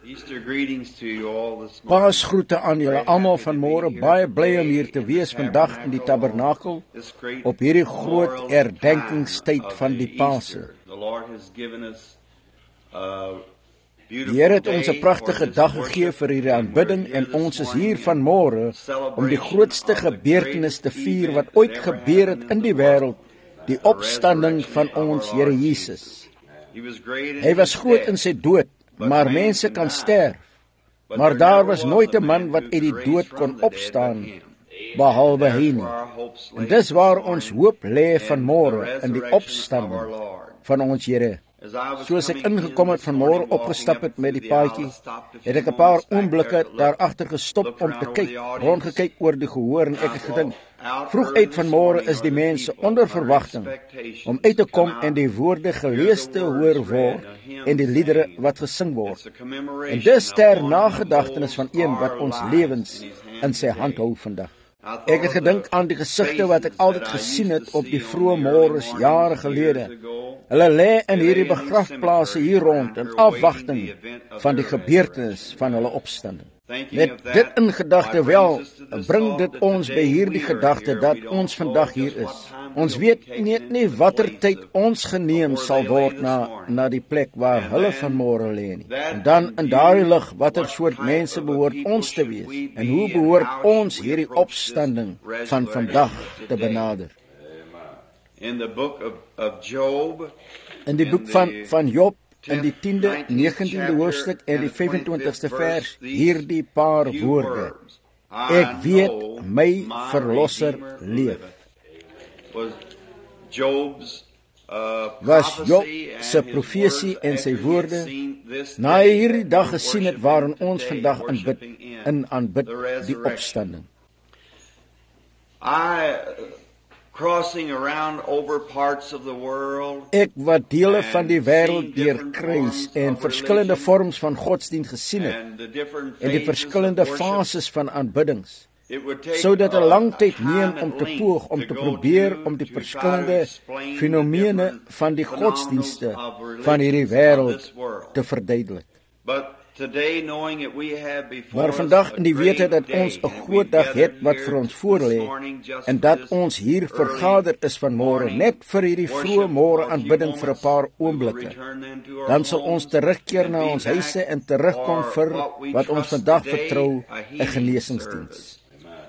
Easter greetings to you all this morning. Paasgroete aan julle almal vanmôre. Baie bly om hier te wees vandag in die tabernakel op hierdie groot herdenkingstyd van die Paase. Die Here het ons 'n pragtige dag gegee vir hierdie aanbidding en ons is hier vanmôre om die grootste gebeurtenis te vier wat ooit gebeur het in die wêreld, die opstanding van ons Here Jesus. Hy was groot in sy dood, maar mense kan sterf. Maar daar was nooit 'n man wat uit die dood kon opstaan, behalwe hy nie. En dis waar ons hoop lê vanmôre, in die opstanding van ons Here. Soos ek ingekom het vanmôre opgestap het met die paadjie, het ek 'n paar oomblikke daar agter gestop om te kyk, rondgekyk oor die gehoor en ek het gedink, vroeg uit vanmôre is die mense onder verwagting om uit te kom en die woorde gelees te hoor word en die liedere wat gesing word. En dis ter nagedagtenis van een wat ons lewens in sy hand hou vandag. Ek het gedink aan die gesigte wat ek altyd gesien het op die vroeë môres jare gelede. Hulle lê in hierdie begrafplase hier rond in afwagting van die gebeurtenis van hulle opstanding. Met dit in gedagte wel, bring dit ons by hierdie gedagte dat ons vandag hier is. Ons weet net nie watter tyd ons geneem sal word na die plek waar hulle vanmôre lê nie. En dan in daardie lig, watter soort mense behoort ons te wees en hoe behoort ons hierdie opstanding van vandag te benader? In die boek van Job, in die 10de, 19de hoofstuk en die 25ste vers, hierdie paar woorde. Ek weet my verlosser leef. Was Job se profesie en sy woorde, na hy hierdie dag gesien het waarin ons vandag aanbid die opstanding. Ek wat dele van die wêreld deurkruis en verskillende vorms van godsdienst gesien het en die verskillende fases van aanbiddings, sou dit 'n lang tyd neem om te poog, om te probeer om die verskillende fenomene van die godsdienste van hierdie wêreld te verduidelik. Maar vandag in die wete dat ons 'n groot dag het wat vir ons voorlê en dat ons hier vergader is vanmôre net vir hierdie vroeë môre aanbidding vir 'n paar oomblikke, dan sal ons terugkeer na ons huise en terugkom vir wat ons vandag vertrou, 'n genesingsdiens.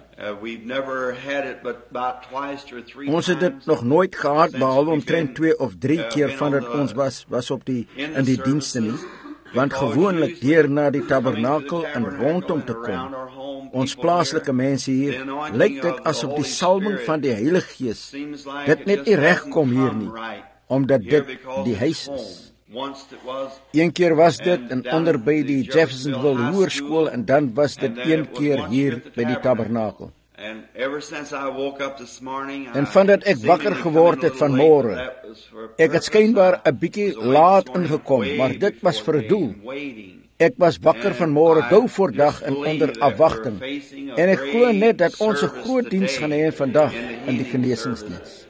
Ons het dit nog nooit gehad behalwe omtrent 2 of 3 keer vandat ons was in die dienste nie. Want gewoonlik deur na die tabernakel en rondom te kom, ons plaaslike mense hier, lyk dit asof die salwing van die Heilige Gees dit net nie regkom hier nie, omdat dit die huis is. Een keer was dit onder by die Jeffersonville Hoërskool en dan was dit een keer hier by die tabernakel. En vandat ek wakker geword het vanmôre, ek het skynbaar 'n bietjie laat ingekom, maar dit was vir 'n doel. Ek was wakker vanmôre gou voor dag en onder afwagting. En ek glo net dat ons 'n groot diens gaan hê vandag in die genesingsdiens.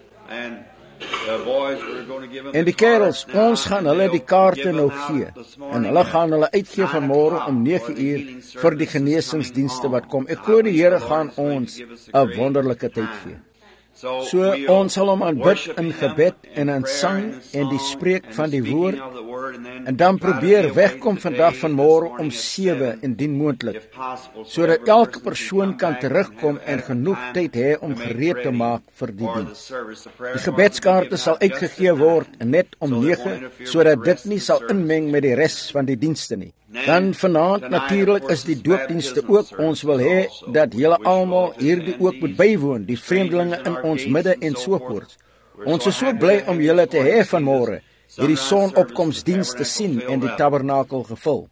En die kerels, ons gaan hulle die kaarte nou gee. En hulle gaan hulle uitgee vanmôre om 9 uur vir die genesingsdienste wat kom. Ek glo die Here gaan ons 'n wonderlike tyd gee. So ons sal hom aanbid in gebed en in sang en die spreek van die woord en dan probeer wegkom vandag vanmôre om 7 indien moontlik, sodat elke persoon kan terugkom en genoeg tyd hê om gereed te maak vir die diens. Die gebedskaarte sal uitgegee word net om 9, sodat dit nie sal inmeng met die res van die dienste nie. Dan vanaand natuurlik is die doopdienste ook. Ons wil hê dat julle almal hierdie ook moet bywoon, die vreemdelinge in ons midde en so voort. Ons is so bly om julle te hê vanmôre, hierdie sonopkomsdiens te sien en die tabernakel gevul.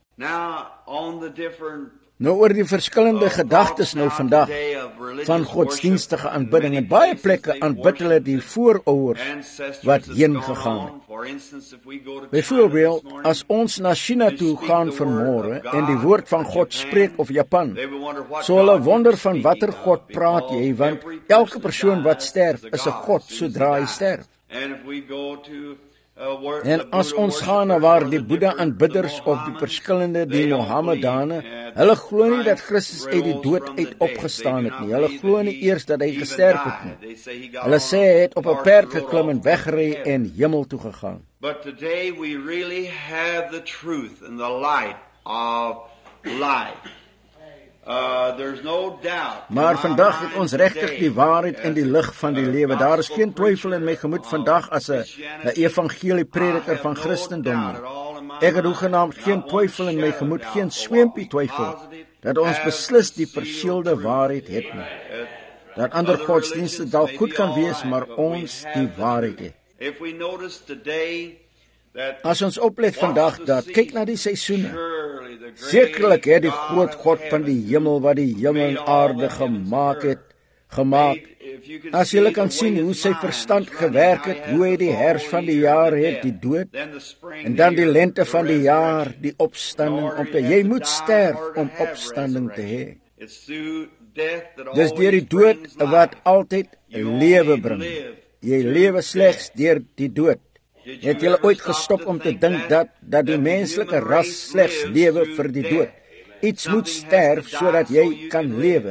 Nou oor die verskillende gedagtes nou vandag van godsdienstige aanbidding. En baie plekke aanbid hulle die voorouers wat heen gegaan het. Byvoorbeeld, as ons na China toe gaan vanmôre en die woord van God spreek of Japan, sou hulle wonder van watter God praat jy, want elke persoon wat sterf is 'n God sodra hy sterf. En as ons gaan na waar die Boeddha-aanbidders of die verskillende die Mohammedane, hulle glo nie dat Christus uit die dood uit opgestaan het nie. Hulle glo nie eers dat hy gesterf het nie. Hulle sê hy het op 'n perd geklim en weggery en hemel toe gegaan. But today we really have the truth and the light of life. There's no doubt. Maar vandag het ons regtig die waarheid en die lig van die lewe. Daar is geen twyfel in my gemoed vandag as 'n evangelieprediker van Christendom nie. Ek het hoegenaamd geen twyfel in my gemoed, geen sweempie twyfel, dat ons beslis die verseelde waarheid het nie. Dat ander godsdienste dalk goed kan wees, maar ons die waarheid het. As ons oplet vandag dat, kyk na die seisoene. Sekerlik het die groot God van die hemel wat die hemel en aarde gemaak. As jy kan sien hoe sy verstand gewerk het, hoe hy die herfs van die jaar het, die dood, en dan die lente van die jaar, die opstanding, jy moet sterf om opstanding te hê. Dis deur die dood wat altyd lewe bring. Jy lewe slegs deur die dood. Het julle ooit gestop om te dink dat die menslike ras slegs lewe vir die dood? Iets moet sterf sodat jy kan lewe.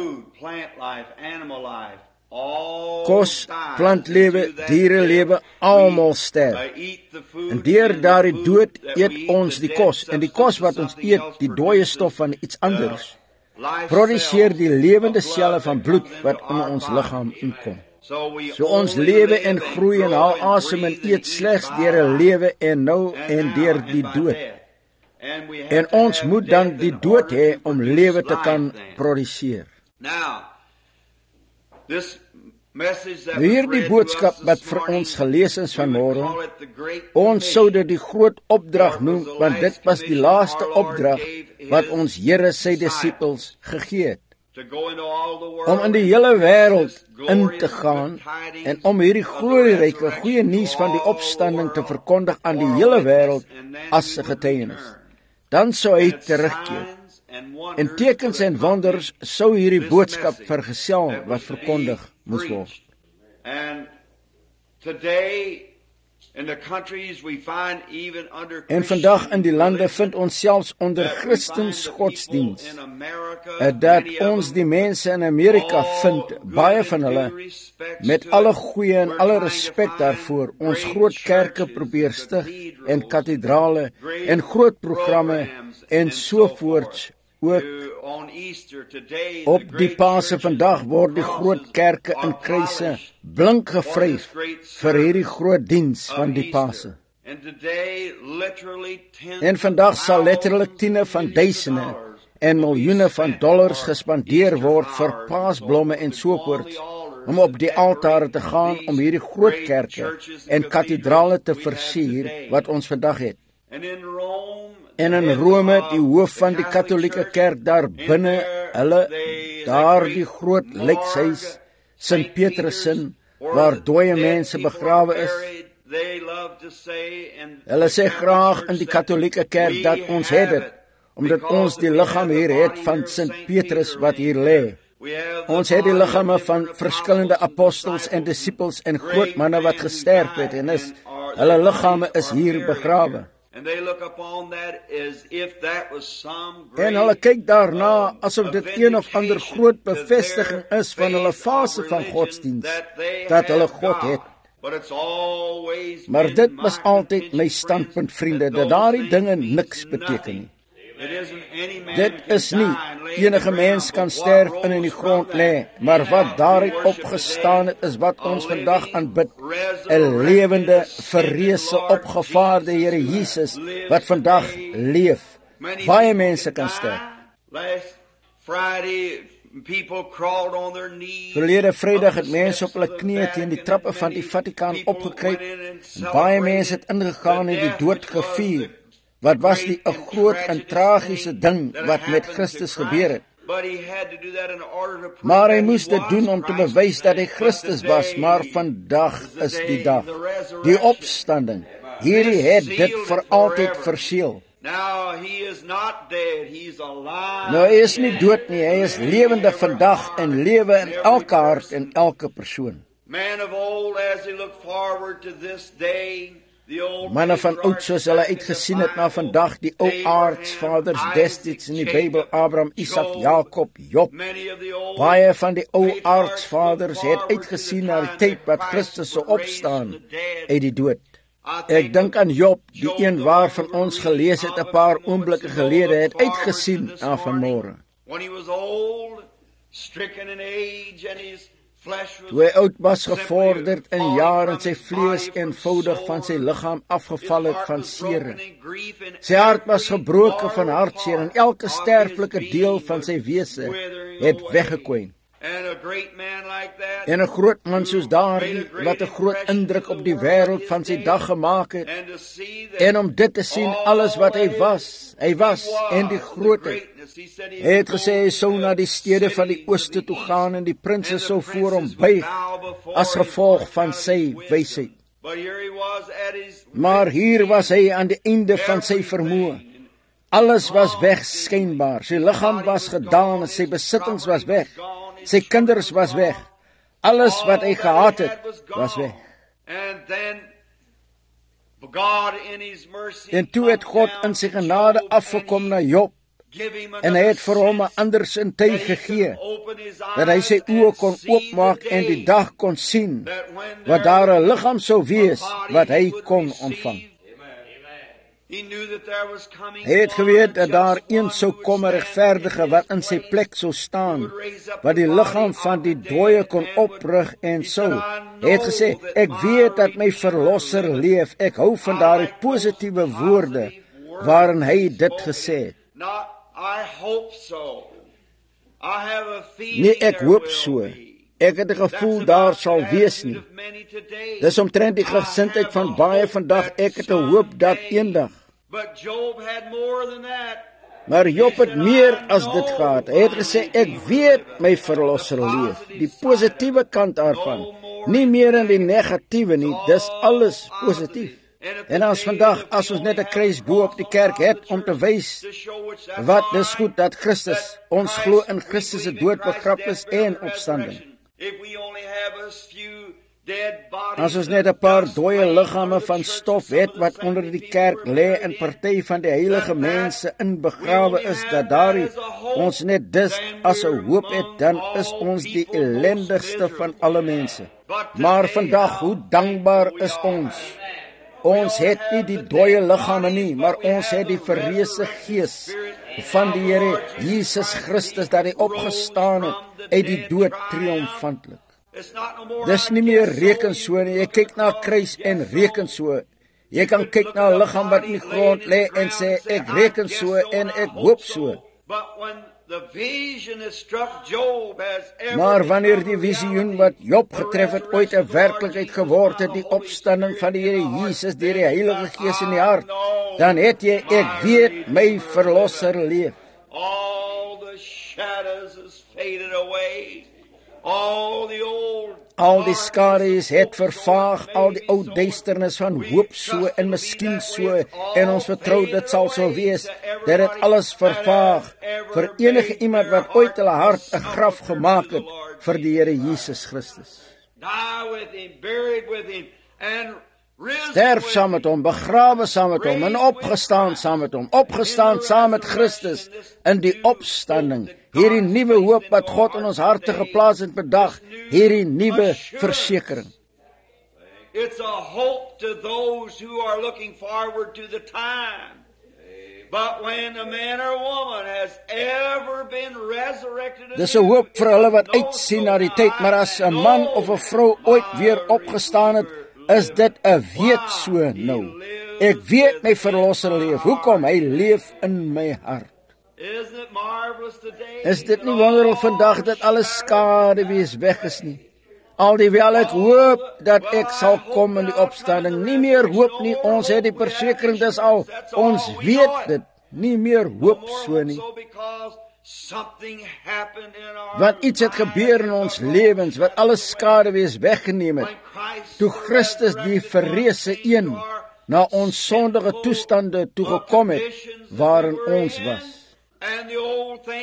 Kos, plantlewe, dierelewe, almal sterf. En deur daardie dood eet ons die kos. En die kos wat ons eet, die dooie stof van iets anders, produseer die lewende selle van bloed wat in ons liggaam inkom. So ons lewe en groei en haal asem en eet slegs deur 'n lewe en nou en deur die dood. En ons moet dan die dood hê om lewe te kan produseer. Hierdie boodskap wat vir ons gelees is vanmôre, ons sou dit die groot opdrag noem, want dit was die laaste opdrag wat ons Here sy disippels gegee het. Om in die hele wêreld in te gaan en om hierdie glorieryke goeie nuus van die opstanding te verkondig aan die hele wêreld as 'n getuienis. Dan sou hy terugkeer. En tekens en wonders sou hierdie boodskap vergesel wat verkondig moes word. En vandag in die lande vind ons selfs onder Christens godsdiens dat ons die mense in Amerika vind, baie van hulle, met alle goeie en alle respek daarvoor, ons groot kerke probeer stig en kathedrale en groot programme en sovoorts. Ook op die Paase vandag word die groot kerke in kruise blink gevryf vir hierdie groot diens van die Paase. En vandag sal letterlik tiene van duisende en miljoene van dollars gespandeer word vir paasblomme en sovoorts, om op die altare te gaan om hierdie groot kerke en kathedrale te versier wat ons vandag het. En in Rome, die hoof van die katholieke kerk daar binne, daar die groot lijkshuis, Sint Petrussin, waar dooie mense begrawe is. Hulle sê graag in die katholieke kerk dat ons het dit, omdat ons die liggaam hier het van Sint Petrus wat hier lê. Ons het die liggame van verskillende apostels en disippels en groot manne wat gesterf het en hulle liggame is hier begrawe. En hulle kyk daarna asof dit een of ander groot bevestiging is van hulle fase van godsdiens, dat hulle God het. Maar dit was altyd my standpunt, vriende, dat daardie dinge niks beteken nie. Dit is nie, enige mens kan sterf en in die grond lê, maar wat daaruit opgestaan het, is wat ons vandag aanbid, 'n lewende, verreëse, opgevaarde Here Jesus, wat vandag leef. Baie mense kan sterf. Verlede Vrydag het mense op hulle knieë teen die trappe van die Vatikaan opgekruip, en baie mense het ingegaan en die dood gevier. Wat was die 'n groot en tragiese ding wat met Christus gebeur het. Maar hy moes dit doen om te bewys dat hy Christus was, maar vandag is die dag, die opstanding. Hierdie het dit vir altyd verseël. Nou hy is nie dood nie, hy is lewende vandag en lewe in elke hart en elke persoon. Manne van oud soos hulle uitgesien het na vandag, die ou aardsvaders destyds in die Bybel, Abraham, Isak, Jakob, Job. Baie van die ou aardsvaders het uitgesien na die tyd wat Christus sou opstaan uit die dood. Ek dink aan Job, die een waarvan ons gelees het 'n paar oomblikke gelede, het uitgesien na vanmôre. Toe hy oud was, gevorderd in jare, en sy vlees eenvoudig van sy liggaam afgeval het van seere. Sy hart was gebroken van hartseer, en elke sterflike deel van sy wese het weggekwyn. En 'n groot man soos daardie, wat 'n groot indruk op die wêreld van sy dag gemaak het, en om dit te sien, alles wat hy was, en die grootheid. Hy het gesê, hy sou na die stede van die ooste toe gaan, en die prinse sou voor hom buig, as gevolg van sy wysheid. Maar hier was hy aan die einde van sy vermoë. Alles was weg skynbaar, sy liggaam was gedaan, sy besittings was weg, sy kinders was weg, alles wat hy gehad het, was weg. En toe het God in sy genade afgekom na Job, en hy het vir hom 'n ander sintuig gegee, dat hy sy oë kon oopmaak en die dag kon sien, wat daar 'n liggaam sou wees, wat hy kon ontvang. Hy het geweet dat daar een sou kom, 'n regverdige, wat in sy plek sou staan, wat die liggaam van die dooie kon oprig en sou. Hy het gesê, ek weet dat my verlosser leef. Ek hou van daardie positiewe woorde waarin hy dit gesê het. Nee, ek hoop so. Ek het 'n gevoel daar sal wees nie. Dis omtrent die gesindheid van baie vandag. Ek het 'n hoop dat eendag. Maar Job het meer as dit gehad. Hy het gesê, ek weet my verlosser leef. Die positiewe kant daarvan. Nie meer in die negatiewe nie. Dis alles positief. En as vandag, as ons net 'n kruis bo op die kerk het om te wys wat dis goed dat Christus, ons glo in Christus se dood, begrafnis en opstanding. As ons net 'n paar dooie liggame van stof het wat onder die kerk lê en party van die heilige mense inbegrawe is, dat daardie ons net dis as 'n hoop het, dan is ons die ellendigste van alle mense. Maar vandag, hoe dankbaar is ons. Ons het nie die dooie liggame nie, maar ons het die verreëse gees van die Here Jesus Christus, dat hy opgestaan het uit die dood triomfantlik. Dis nie meer reken so nie. Jy kyk na 'n kruis en reken so. Jy kan kyk na 'n liggaam wat in die grond lê en sê, ek reken so en ek hoop so. Maar wanneer die visioen wat Job getref het ooit 'n werklikheid geword het, die opstanding van die Here Jesus deur die Heilige Gees in die hart, dan het jy, ek weet my verlosser leef. Al die skadu's het vervaag, al die ou duisternis van hoop so en miskien so, en ons vertrou dit sal so wees, dat dit alles vervaag vir enige iemand wat ooit hulle hart 'n graf gemaak het vir die Here Jesus Christus. Sterf saam met hom, begrawe saam met hom en opgestaan saam met hom, opgestaan saam met Christus in die opstanding. Hierdie nuwe hoop wat God in ons harte geplaas het vandag, hierdie nuwe versekering. It's a hope to those who are looking forward to the time. But when a man or woman has ever been resurrected, dis 'n hoop vir hulle wat uitsien na die tyd, maar as 'n man of 'n vrou ooit weer opgestaan het, is dit 'n weet so nou. Ek weet my verlosser leef. Hoekom? Hy leef in my hart. Is dit nie wonderlik vandag dat alle skadu's weg is nie? Alhoewel ek hoop dat ek sal kom in die opstanding, nie meer hoop nie, ons het die versekering, dis al, ons weet dit, nie meer hoop so nie. Want iets het gebeur in ons lewens, wat alle skadu's weggeneem het, toe Christus die verreëse een na ons sondige toestande toegekom het, waarin ons was.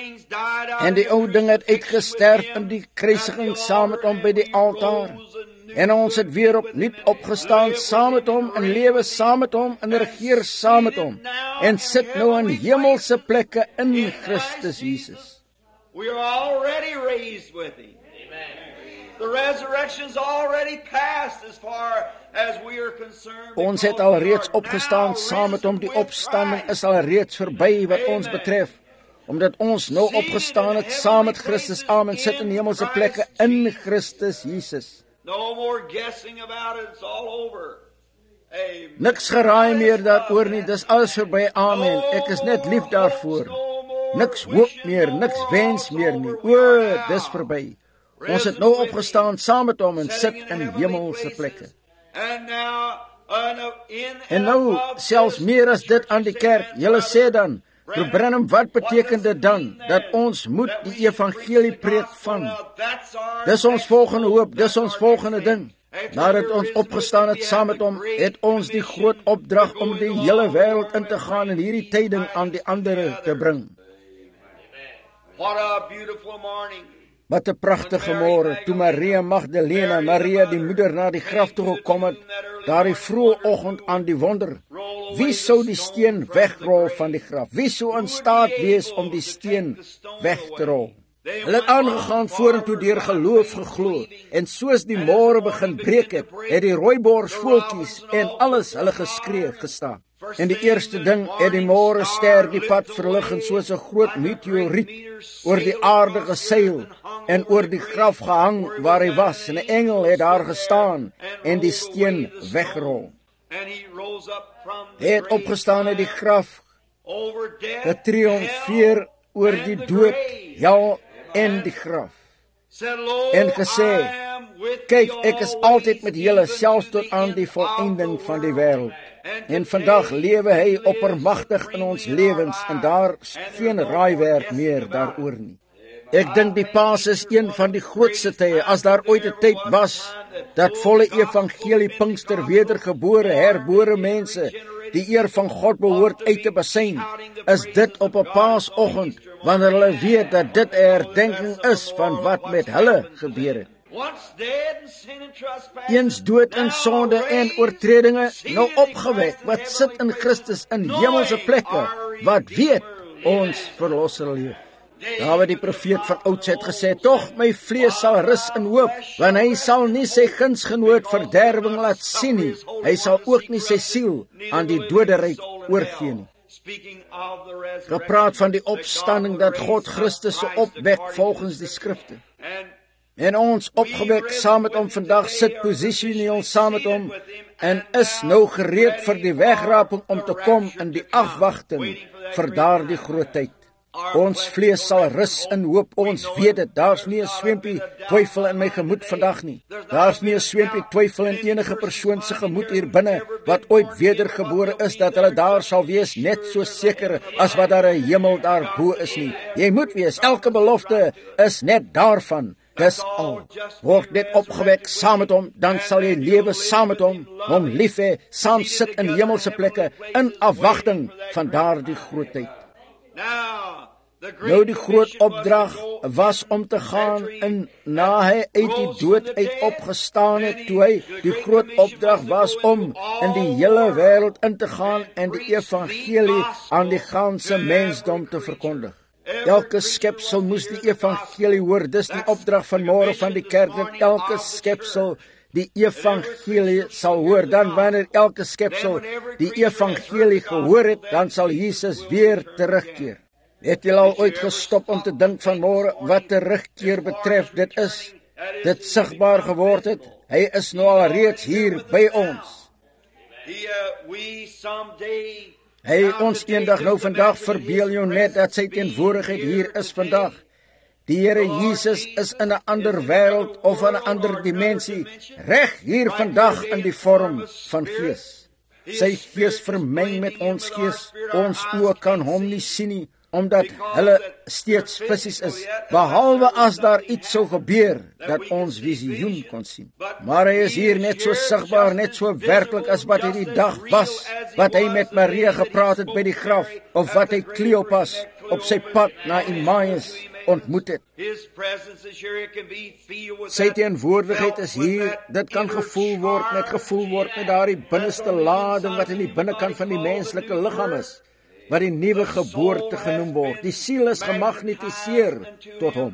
En die ou ding het uitgesterf in die kruisiging saam met hom by die altaar. En ons het weer opnuut opgestaan saam met hom, en lewe saam met hom, en regeer saam met hom, en sit nou in hemelse plekke in Christus Jesus. We are already raised with Him. The resurrection's already passed as far as we are concerned. Ons het al reeds opgestaan saam met hom. Die opstanding is al reeds verby wat ons betref, omdat ons nou opgestaan het saam met Christus. Amen. Sit in hemelse plekke in Christus Jesus. No more guessing about it. It's all over. Amen. Niks geraai meer daaroor nie. Dis alles verby. Amen. Ek is net lief daarvoor. Niks hoop meer, niks wens meer nie. O, dis verby. Ons het nou opgestaan saam met hom en sit in hemelse plekke. En nou, selfs meer as dit aan die kerk. Julle sê dan, Broer Branham, wat beteken dit dan? Dat ons moet die evangelie preek van. Dis ons volgende hoop, dis ons volgende ding. Nadat ons opgestaan het saam met hom, het ons die groot opdrag om die hele wêreld in te gaan en hierdie tyding aan die ander te bring. What a beautiful morning. Wat 'n pragtige môre, toe Maria Magdalena, Maria die moeder, na die graf toe gekom het, daardie vroeë oggend aan die wonder. Wie sou die steen wegrol van die graf? Wie sou in staat wees om die steen weg te rol? Hulle het aangegaan vorentoe deur geloof geglo, en soos die môre begin breek het, het die rooibors voeltjies en alles hulle geskree gestaan. En die eerste ding het die môre ster die pad verlig, en soos 'n groot meteoriet oor die aarde geseil en oor die graf gehang waar hy was, en 'n engel het daar gestaan en die steen weggerol. Hy het opgestaan uit die graf, getriomfeer oor die dood, hel en die graf, en gesê, kyk, ek is altyd met julle, selfs tot aan die volëinding van die wêreld. En vandag lewe hy oppermagtig in ons lewens, en daar is geen raaiwerk meer daaroor nie. Ek dink die Paas is een van die grootste tye, as daar ooit 'n tyd was, dat volle evangelie Pinkster wedergebore, herbore mense, die eer van God behoort uit te besyn, is dit op 'n Paasoggend, wanneer hulle weet dat dit 'n herdenking is van wat met hulle gebeur het. Eens dood in sonde en oortredinge, nou opgewek, wat sit in Christus in hemelse plekke, wat weet ons verlosser leef. Dawid die profeet van ouds het gesê, tog my vlees sal rus in hoop, want hy sal nie sy gunsgenoot verderwing laat sien nie, hy sal ook nie sy siel aan die doderyk oorgee nie. Gepraat van die opstanding, dat God Christus se opwek volgens die skrifte. En ons opgewek saam met hom vandag, sit posisioneel saam met hom, en is nou gereed vir die wegraping om te kom in die afwagting vir daardie groot tyd. Ons vlees sal rus in hoop, ons weet dit, daar's nie 'n swempie twyfel in my gemoed vandag nie. Daar's nie 'n swempie twyfel in enige persoon se gemoed hier binne, wat ooit wedergebore is, dat hulle daar sal wees, net so seker as wat daar 'n hemel daarbo is nie. Jy moet wees, elke belofte is net daarvan. Dis al. Word net opgewek saam met hom, dan sal jy lewe saam met hom lief hê, saam sit in hemelse plekke, in afwagting van daardie groot tyd. Nou die groot opdrag was om te gaan in, na hy uit die dood uit opgestaan het, toe hy, die groot opdrag was om in die hele wêreld in te gaan en die evangelie aan die ganse mensdom te verkondig. Elke skepsel moes die evangelie hoor. Dis die opdrag van môre van die kerk, dat elke skepsel die evangelie sal hoor. Dan wanneer elke skepsel die evangelie gehoor het, dan sal Jesus weer terugkeer. Het jy al ooit gestop om te dink van môre wat terugkeer betref? Dit sigbaar geword het. Hy is nou al reeds hier by ons. Hy ons eendag nou vandag, verbeel jou net dat sy teenwoordigheid hier is vandag. Die Here Jesus is in 'n ander wêreld of in 'n ander dimensie, reg hier vandag in die vorm van gees. Sy gees vermeng met ons gees. Ons oë kan hom nie sien nie, omdat hulle steeds fisies is, behalwe as daar iets sou gebeur, dat ons visioen kon sien. Maar hy is hier net so sigbaar, net so werklik as wat hy die dag was, wat hy met Maria gepraat het by die graf, of wat hy Kleopas op sy pad na Emmaus ontmoet het. Sy teenwoordigheid is hier, dit kan gevoel word met daardie binneste lading wat in die binnekant van die menslike liggaam is, wat die nuwe geboorte genoem word. Die siel is gemagnetiseer tot hom.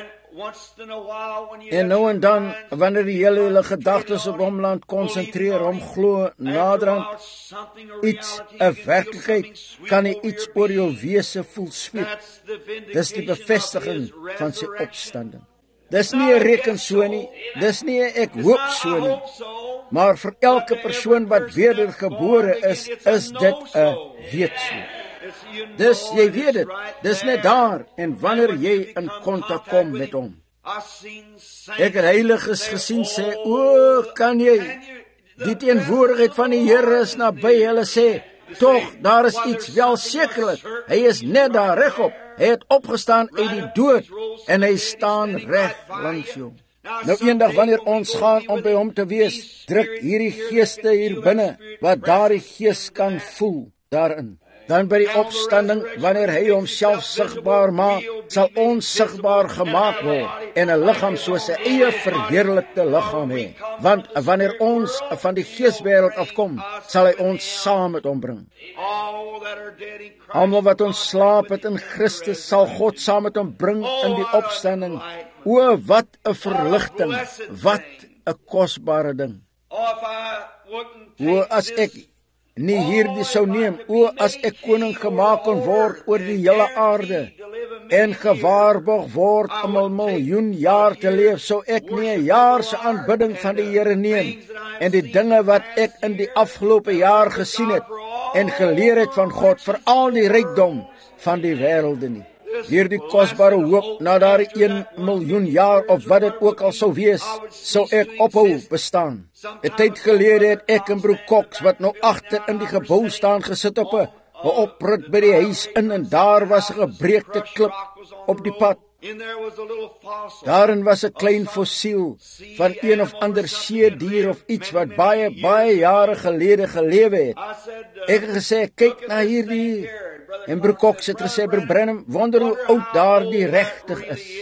En nou en dan, wanneer die hele gedagtes op hom laat konsentreer, hom glo naderhand iets, 'n werklikheid, kan hy iets oor jou wese voel sweep. Dis die bevestiging van sy opstanding. Dis nie 'n reken so nie, dis nie 'n ek hoop so nie, maar vir elke persoon wat wedergebore is dit 'n weet so. Dis, jy weet dit, dis net daar, en wanneer jy in kontak kom met hom. Ek het heiliges gesien sê, o, kan jy, die teenwoordigheid van die Here is naby, hulle sê, tog, daar is iets, wel sekerlik, hy is net daar regop, hy het opgestaan uit die dood, en hy staan reg langs jou. Nou eendag wanneer ons gaan om by hom te wees, druk hierdie geeste hier binne, wat daardie gees kan voel, daarin. Dan by die opstanding, wanneer hy homself sigbaar maak, sal ons sigbaar gemaak word, en 'n liggaam soos 'n eie verheerlikte liggaam hê. Want wanneer ons van die geeswêreld afkom, sal hy ons saam met hom bring. Almal wat ons slaap het in Christus, sal God saam met hom bring in die opstanding. O, wat 'n verligting, wat 'n kosbare ding. O, as ek nie hierdie sou neem, o, as ek koning gemaak kon word oor die hele aarde, en gewaarborg word om 'n miljoen jaar te leef, sou ek nie 'n jaar se aanbidding van die Here neem, en die dinge wat ek in die afgelope jaar gesien het, en geleer het van God, vir al die rykdom van die wêrelde nie. Hierdie kosbare hoop, na daardie 1 miljoen jaar, of wat dit ook al sou wees, sou ek ophou bestaan. 'n Tyd gelede het ek en broer Cox, wat nou agter in die gebou staan, gesit op 'n oprit by die huis in, en daar was 'n gebreekte klip op die pad. Daarin was 'n klein fossiel van een of ander seedier of iets wat baie jare gelede gelewe het. Ek het gesê, kyk na hierdie, en broer Cox het gesê, broer Branham, wonder hoe oud daardie regtig is.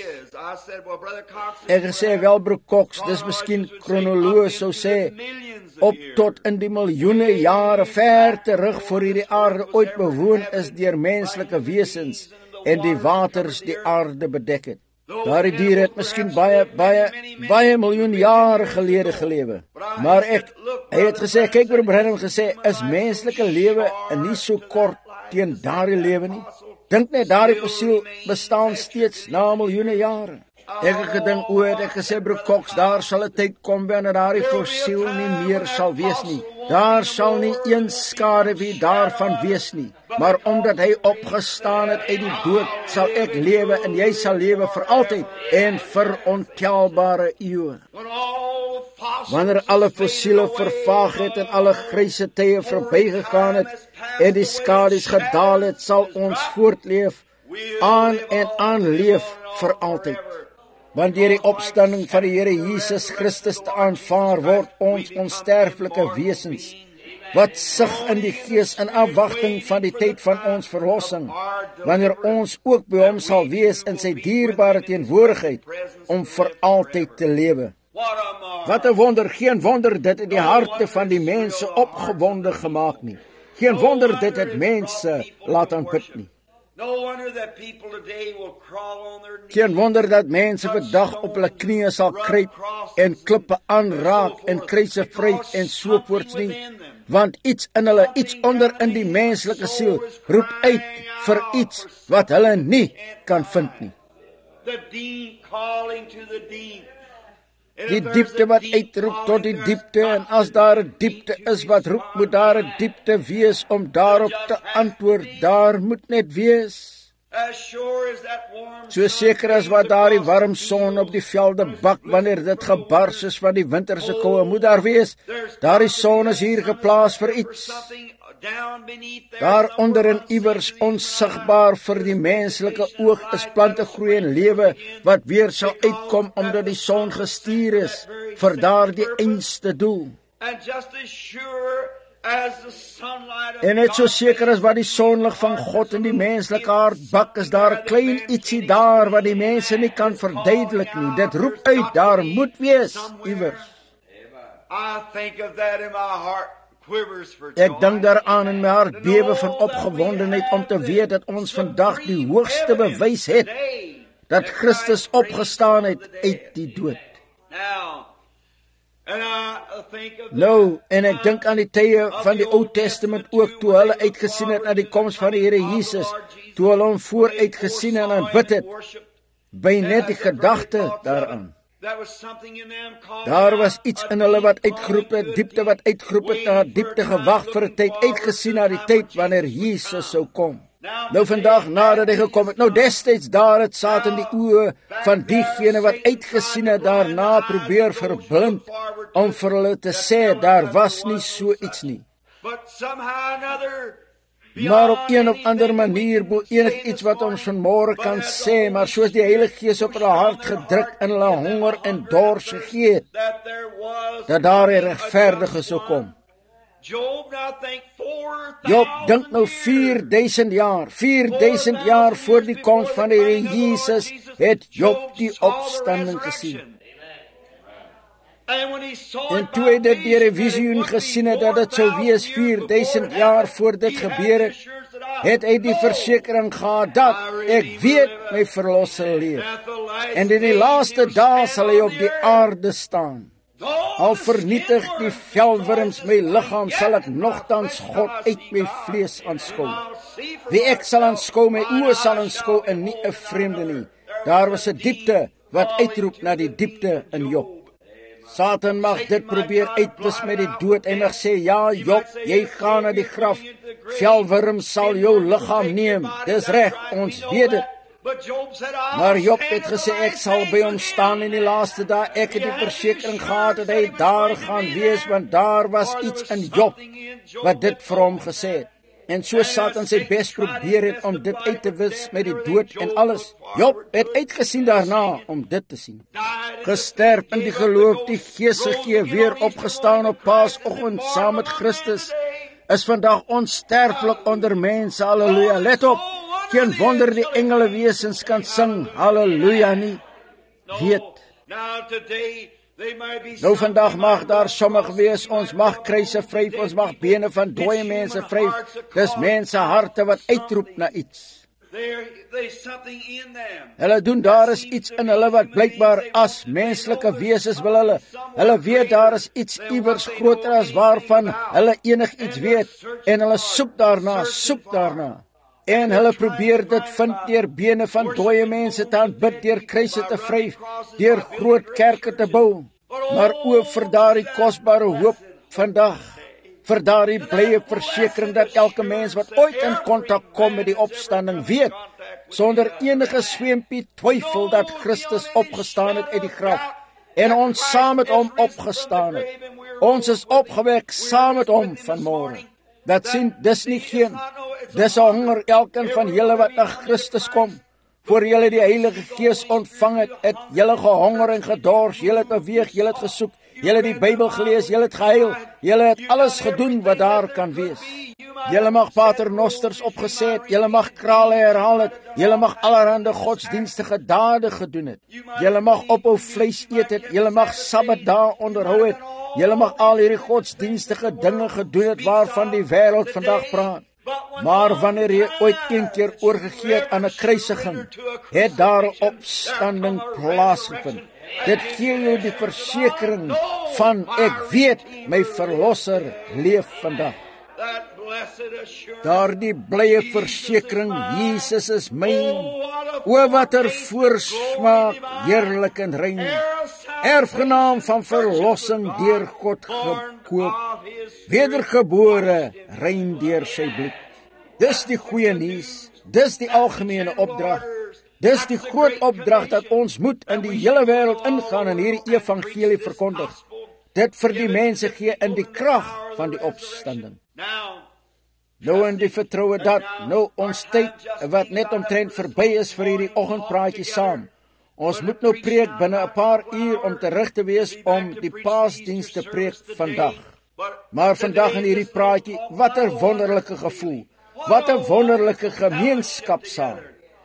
Ek het gesê, wel broer Cox, dis miskien kronoloog sou sê, op tot in die miljoene jare ver terug voor hierdie aarde ooit bewoon is deur menslike wesens, en die waters die aarde bedek het. Daardie dier het miskien baie miljoen jare gelede gelewe. Maar hy het gesê, kyk broer Branham gesê, is menslike lewe nie so kort teen daardie lewe nie. Dink net, daardie fossiel bestaan steeds na miljoene jare. Ek het gedink, het ek gesê, broer Cox, daar sal 'n tyd kom wanneer daardie fossiel nie meer sal wees nie. Daar sal nie een skaduwee daarvan wees nie. Maar omdat hy opgestaan het uit die dood, sal ek lewe, en jy sal lewe vir altyd, en vir ontelbare eeue. Wanneer alle fossiele vervaag het, en alle gryse tye verbygegaan het, en die skadu's gedaal het, sal ons voortleef, aan en aan leef vir altyd. Want deur die opstanding van die Here Jesus Christus te aanvaar, word ons onsterflike wesens, wat sug in die gees in afwagting van die tyd van ons verlossing, wanneer ons ook by hom sal wees in sy dierbare teenwoordigheid, om vir altyd te lewe. Wat 'n wonder, geen wonder dit het die harte van die mense opgewonde gemaak nie. Geen wonder dit het mense laat aanbid nie. Geen wonder dat mense vandag op hulle knieë sal kruip en klippe aanraak en kruise vryf en so voorts nie, want iets in hulle, iets onder in die menslike siel roep uit vir iets wat hulle nie kan vind nie. Die diepte wat uitroep tot die diepte, en as daar 'n diepte is wat roep, moet daar 'n diepte wees om daarop te antwoord. Daar moet net wees. So seker as wat daardie warm son op die velde bak wanneer dit gebars is van die winterse koue, moet daar wees. Daardie son is hier geplaas vir iets. Daaronder en iewers onsigbaar vir die menslike oog is plante groei en lewe wat weer sal uitkom omdat die son gestuur is vir daardie einste doel. En net so seker as wat die sonlig van God in die menslike hart bak, is daar 'n klein ietsie daar wat die mense nie kan verduidelik nie. Dit roep uit, daar moet wees iewers. Ek dink daaraan en my hart bewe van opgewondenheid om te weet dat ons vandag die hoogste bewys het dat Christus opgestaan het uit die dood. Nou, en ek dink aan die tye van die Ou Testament ook, toe hulle uitgesien het na die koms van die Here Jesus, toe hulle hom vooruit gesien en aanbid het, by net die gedagte daaraan. Daar was iets in hulle wat uitgeroep het, diepte wat uitgeroep het, na diepte gewag vir 'n tyd, uitgesien na die tyd wanneer Jesus sou kom. Nou vandag, nadat hy gekom het, nou destyds daar het Satan die oë van diegene wat uitgesien het daarna probeer verblind, om vir hulle te sê, daar was nie so iets nie. Maar op een of ander manier, bo enig iets wat ons vanmôre kan sê, maar soos die Heilige Gees op hulle hart gedruk en hulle honger en dors gegee het, dat daar 'n regverdige sou kom. Job, dink nou 4000 jaar voor die koms van die Here Jesus, het Job die opstanding gesien. En toe hy dit deur 'n visioen gesien het dat dit sou wees 4000 jaar voor dit gebeur het hy die versekering gehad dat ek weet my verlosser leef. En in die laaste dae sal hy op die aarde staan. Al vernietig die velwurms my liggaam, sal ek nogtans God uit my vlees aanskou. Wie ek sal aanskou, my oë sal aanskou en nie 'n vreemde nie. Daar was 'n diepte wat uitroep na die diepte in Job. Satan mag dit probeer uitwis met die dood en mag sê, ja Job, jy gaan na die graf, velwurm sal jou liggaam neem, dis reg, ons weet dit. Maar Job het gesê, ek sal by hom staan in die laaste dae, ek het die versekering gehad dat hy daar gaan wees, want daar was iets in Job wat dit vir hom gesê het. En so Satan sy bes probeer het om dit uit te wis met die dood en alles. Job het uitgesien daarna om dit te sien. Gesterf in die geloof, die Gees gegee, weer opgestaan op Paasoggend saam met Christus, is vandag onsterflik onder mense, halleluja. Let op, geen wonder die engele wesens kan sing, halleluja nie. Weet. Nou vandag mag daar sommige wees, ons mag kruise vryf, ons mag bene van dooie mense vryf, dis mense harte wat uitroep na iets. Hulle doen, daar is iets in hulle wat blykbaar as menslike wesens wil hulle weet daar is iets iewers groter as waarvan hulle enig iets weet, en hulle soek daarna. En hulle probeer dit vind deur bene van dooie mense te aanbid, deur kruise te vryf, deur groot kerke te bou. Maar ook vir daardie kosbare hoop vandag, vir daardie blye versekering dat elke mens wat ooit in kontak kom met die opstanding weet, sonder enige swempie twyfel dat Christus opgestaan het uit die graf, en ons saam met hom opgestaan het. Ons is opgewek saam met hom vanmôre. Dat sien, dis nie geen, dis 'n honger elkeen van julle wat na Christus kom. Voor julle die Heilige Gees ontvang het julle gehonger en gedors, julle het beweeg, julle het gesoek, julle het die Bybel gelees, julle het gehuil, julle het alles gedoen wat daar kan wees. Julle mag paternosters opgesê het, julle mag krale herhaal het, julle mag allerhande godsdienstige dade gedoen het. Julle mag ophou vleis eet het, julle mag Sabbatdae onderhou het, julle mag al hierdie godsdienstige dinge gedoen het waarvan die wêreld vandag praat. Maar wanneer jy ooit een keer oorgegee het aan 'n kruisiging, het daar 'n opstanding plaasgevind. Dit gee jou die versekering van ek weet my verlosser leef vandag. Daardie blye versekering, Jesus is myn. O watter voorsmaak, heerlik en rein. Erfgenaam van verlossing deur God gekoop. Wedergebore, rein deur sy bloed. Dis die goeie nuus, dis die algemene opdrag. Dis die groot opdrag dat ons moet in die hele wêreld ingaan en hierdie evangelie verkondig. Dit vir die mense gee in die krag van die opstanding. Nou in die vertroue dat, nou ons tyd wat net omtrent verby is vir hierdie oggendpraatjie saam. Ons moet nou preek binne 'n paar uur om terug te wees om die Paasdiens te preek vandag. Maar vandag in hierdie praatjie, wat 'n wonderlike gevoel. Wat 'n wonderlike gemeenskapsaal.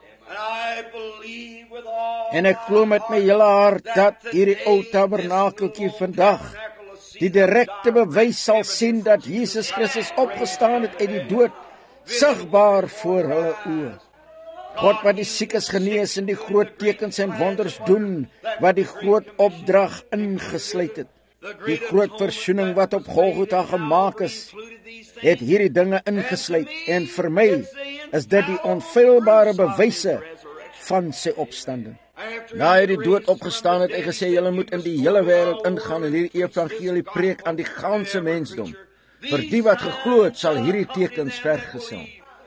En ek glo met my hele hart dat hierdie ou tabernakeltjie vandag die direkte bewys sal sien dat Jesus Christus opgestaan het uit die dood, sigbaar voor hulle oë. God wat die siekes genees en die groot tekens en wonders doen, wat die groot opdrag ingesluit het. Die groot versoening wat op Golgotha gemaak is, het hierdie dinge ingesluit. En vir my is dit die onfeilbare bewyse van sy opstanding. Na hy die dood opgestaan het, hy gesê, julle moet in die hele wêreld ingaan en hierdie evangelie preek aan die ganse mensdom. Vir die wat geglo het, sal hierdie tekens vergesel.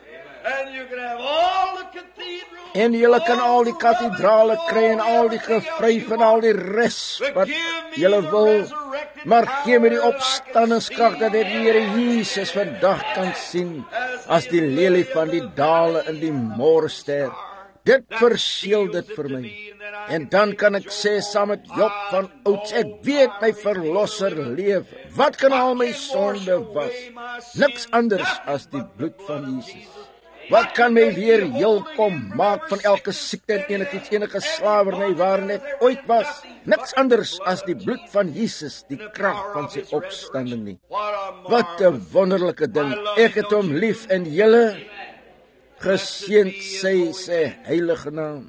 En julle kan al die kathedrale kry en al die gevryf en al die res wat julle wil, maar gee my die opstandingskrag dat die Here Jesus vandag kan sien as die lelie van die dale in die môrester. Dit verseël dit vir my. En dan kan ek sê saam met Job van ouds, ek weet my verlosser leef. Wat kan al my sonde was? Niks anders as die bloed van Jesus. Wat kan my weer heel kom maak van elke siekte en enige slawerny waarin ek ooit was? Niks anders as die bloed van Jesus, die krag van sy opstanding nie. Wat 'n wonderlike ding. Ek het hom lief en julle geseënd sy heilige naam.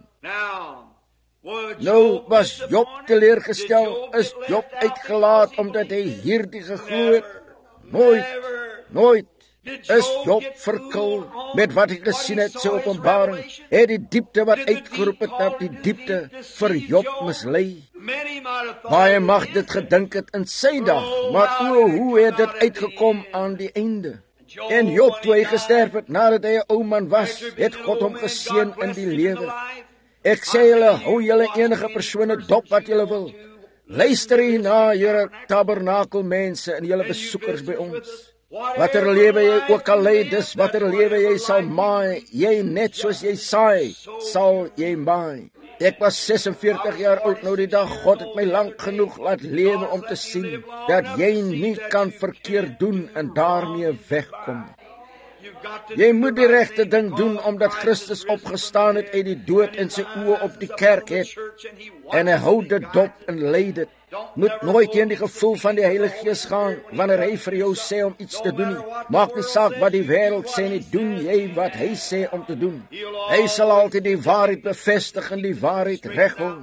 Nou was Job teleurgestel, is Job uitgelaat omdat hy hierdie geglo het? Nooit. Is Job verkil met wat hy gesien het, sy openbaring? Het die diepte wat uitgeroep het na die diepte vir Job mislei? Baie mag dit gedink het in sy dag, maar hoe het dit uitgekom aan die einde? En Job, toe hy gesterf het, nadat hy 'n ou man was, het God hom geseën in die lewe. Ek sê julle, hou julle enige persone dop wat julle wil. Luister hier na julle tabernakelmense en julle besoekers by ons. Watter lewe jy ook al lei, dis watter lewe jy sal maai, jy net soos jy saai, sal jy maai. Ek was 46 jaar oud nou die dag, God het my lank genoeg laat lewe om te sien, dat jy nie kan verkeerd doen en daarmee wegkom. Jy moet die regte ding doen, omdat Christus opgestaan het uit die dood en sy oë op die kerk het, en hy hou dit dop en lei dit. Moet nooit teen die gevoel van die Heilige Gees gaan, wanneer hy vir jou sê om iets te doen nie. Maak nie saak wat die wêreld sê nie, doen jy wat hy sê om te doen. Hy sal altyd die waarheid bevestig en die waarheid reghou.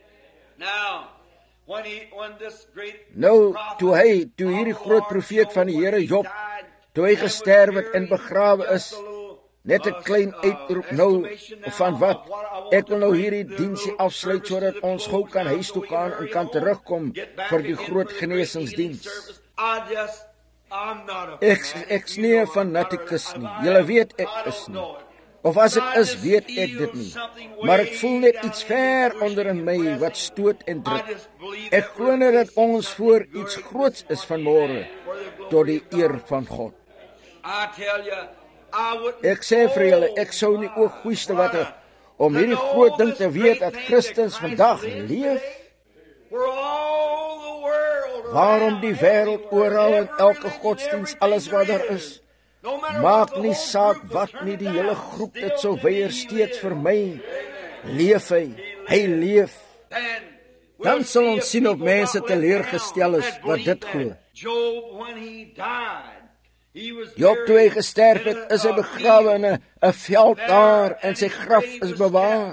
Nou, toe hierdie groot profeet van die Here Job, toe hy gesterf het en begrawe is, net 'n klein uitroep nou van wat. Ek wil nou hierdie diensie afsluit sodat ons gou kan huis toe gaan en kan terugkom vir die groot genesingsdiens. Ek is nie 'n fanatikus nie. Julle weet ek is nie. Of as ek is, weet ek dit nie. Maar ek voel net iets ver onder in my wat stoot en druk. Ek glo net dat ons voor iets groots is vanmôre, tot die eer van God. Ek sê vir julle, ek sou nie ook goeieste wat om hierdie groot ding te weet dat Christus vandag leef. Waarom die wêreld oral en elke godsdienst, alles wat daar is, maak nie saak wat nie, die hele groep dit sou weier, steeds vir my leef hy leef. Dan sal ons sien of mense teleurgestel is wat dit glo. Job, toe hy gesterf het, is hy begrawe in 'n veld daar en sy graf is bewaar.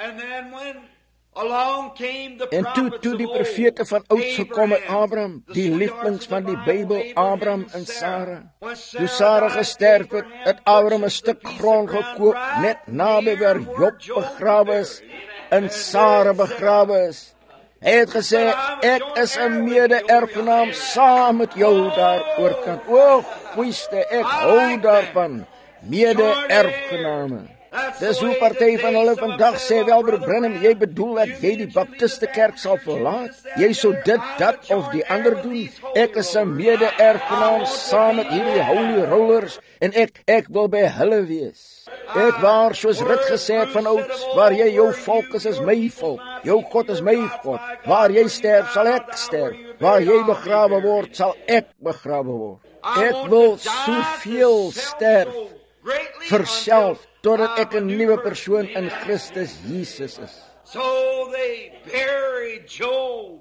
En toe die profete van ouds gekom het, Abraham, die lievelings van die Bybel, Abraham en Sarah. Toe Sarah gesterf het, het Abraham 'n stuk grond gekoop net naby waar Job begrawe is en Sarah begrawe is. Hy het gesê, ek is 'n mede-erfgenaam saam met jou daar oorkant. O, goeieste, ek hou daarvan, mede-erfgename. Dis hoe party van hulle vandag sê, wel broer Branham, jy bedoel dat jy die Baptistekerk sal verlaat? Jy sou dit, dat of die ander doen? Ek is 'n mede-erfgenaam saam met hierdie holy rollers en ek wil by hulle wees. Ek waar soos Rut gesê het van ouds, waar jy jou volk is my volk, jou God is my God. Waar jy sterf, sal ek sterf. Waar jy begrawe word, sal ek begrawe word. Ek wil soveel sterf vir self, totdat ek 'n nuwe persoon in Christus Jesus is. So they buried Job.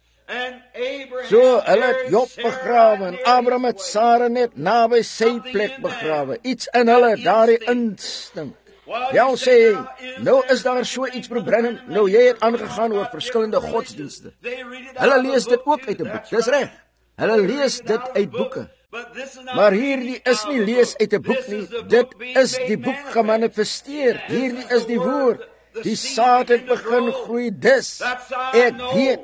So hulle het Job begrawe en Abraham het Sara net naby sy plek begrawe. Iets in hulle, daardie instink. Wel sê hy, nou is daar so iets Branham, nou jy het aangegaan oor verskillende godsdienste. Hulle lees dit ook uit 'n boek, dis reg. Hulle lees dit uit boeke. Maar hierdie is nie lees uit 'n boek nie, dit is die boek gemanifesteer. Hierdie is die woord. Die saad het begin groei, dis ek weet.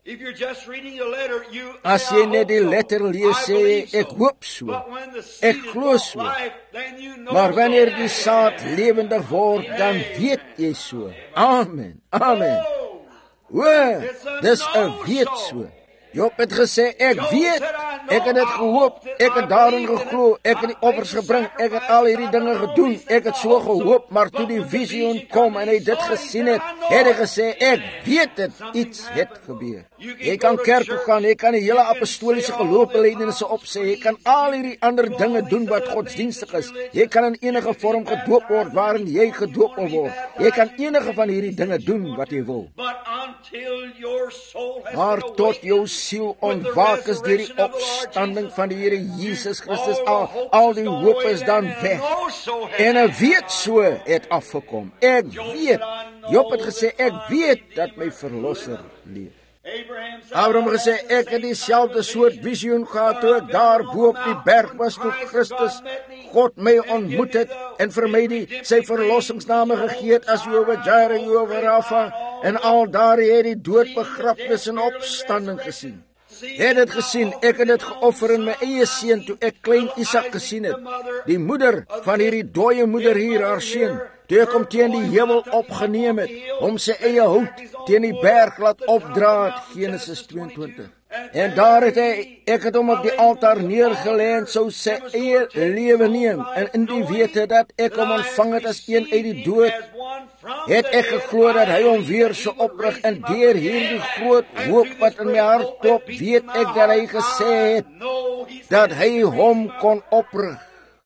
As jy net die letter lees, sê ek hoop so, ek glo so. Maar wanneer die saad lewendig word, dan weet jy so. Amen, amen. O, dis 'n weet so. Job het gesê, ek weet, ek het dit gehoop, ek het daarin geglo, ek het die offers gebring, ek het al hierdie dinge gedoen, ek het so gehoop, maar toe die visioen kom en hy dit gesien het hy gesê, ek weet het, iets het gebeur. Jy kan kerk toe gaan, jy kan die hele apostoliese geloofbelijdenisse opsê, jy kan al hierdie ander dinge doen wat godsdienstig is, jy kan in enige vorm gedoop word waarin jy gedoop wil word, jy kan enige van hierdie dinge doen wat jy wil. Maar tot jou siel ontwaak is deur die opstanding van die Here Jesus Christus, al die hoop is dan weg. En ek weet so het afgekom. Ek weet. Job het gesê, ek weet dat my verlosser leef. Abraham gesê, ek het dieselfde soort visioen gehad toe ek daar bo op die berg was, toe Christus God my ontmoet het en vir my sy verlossingsname gegee het as Jehovah Jireh, Jehovah Rapha, en al daar het die dood, begrafnis en opstanding gesien. Het dit gesien, ek het dit geoffer in my eie seun toe ek klein Isak gesien het. Die moeder van hierdie dooie moeder hier, haar seun, toe ek hom teen die hemel opgeneem het, om sy eie hout teen die berg laat opdra het, Genesis 22. En daar het ek het hom op die altaar neergelê en sou sy eie lewe neem, en in die wete dat ek hom ontvang het as een uit die dood, het ek geglo dat hy hom weer sou oprig, en deur hierdie groot hoop wat in my hart klop, weet ek dat hy gesê het, dat hy hom kon oprig.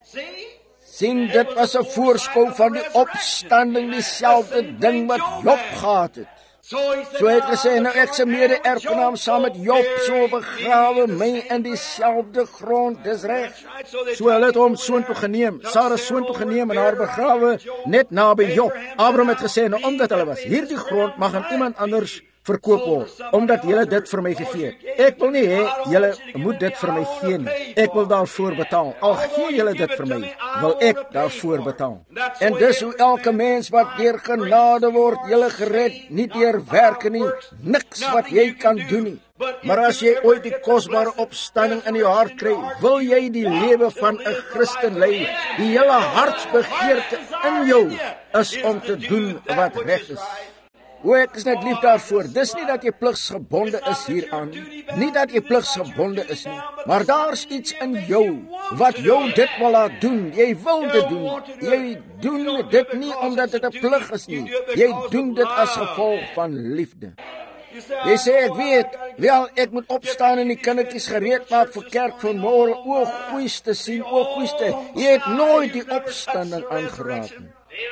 Sien, dit was 'n voorskou van die opstanding, dieselfde ding wat Job gehad het. So het gesê, nou ek se mede-erfgenaam saam met Job, so begrawe my in dieselfde grond, dis reg. So hulle het hom soontoe geneem, Sara soontoe geneem en haar begrawe net naby Job. Abraham het gesê, nou omdat hulle was, hierdie grond mag aan iemand anders verkoop word, omdat julle dit vir my gegee het. Ek wil nie hê julle moet dit vir my gee nie. Ek wil daarvoor betaal. Al gee julle dit vir my, wil ek daarvoor betaal. En dis hoe elke mens wat deur genade word, julle gered, nie deur werke nie, niks wat jy kan doen nie. Maar as jy ooit die kosbare opstanding in jou hart kry, wil jy die lewe van 'n Christen lei. Die hele hartsbegeerte in jou is om te doen wat reg is. O, ek is net lief daarvoor. Dis nie dat jy pligsgebonde is hieraan, nie dat jy pligsgebonde is nie, maar daar's iets in jou wat jou dit wil laat doen. Jy wil dit doen. Jy doen dit nie omdat dit 'n plig is nie. Jy doen dit as gevolg van liefde. Jy sê, ek weet, wel, ek moet opstaan en die kindertjies gereed maak vir kerk vanmôre. O, goeieste sien, o, goeieste. Jy het nooit die opstanding aangeraak nie.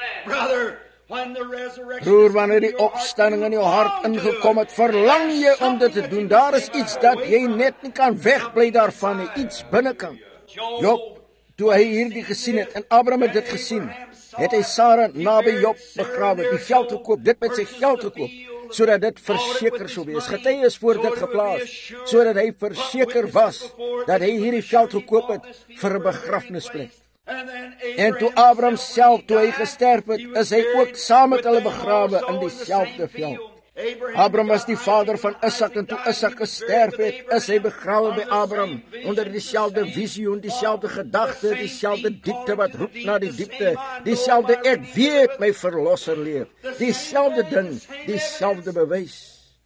Broer, wanneer die opstanding in jou hart ingekom het, verlang jy om dit te doen. Daar is iets dat jy net nie kan wegbly daarvan nie, iets binnekant. Job, toe hy hierdie gesien het, en Abraham het dit gesien, het hy Sara naby Job begrawe, die veld gekoop, dit met sy geld gekoop, sodat dit verseker sou wees. Getuies voor dit geplaas, sodat hy verseker was, dat hy hierdie veld gekoop het, vir 'n begrafnisplek. En toe Abraham self, toe hy gesterf het, is hy ook saam met hulle begrawe in dieselfde veld. Abraham was die vader van Isak, en toe Isak gesterf het, is hy begrawe by Abraham, onder dieselfde visioen, dieselfde gedagte, dieselfde diepte wat roep na die diepte, dieselfde ek weet my verlosser leef, dieselfde ding, dieselfde bewys.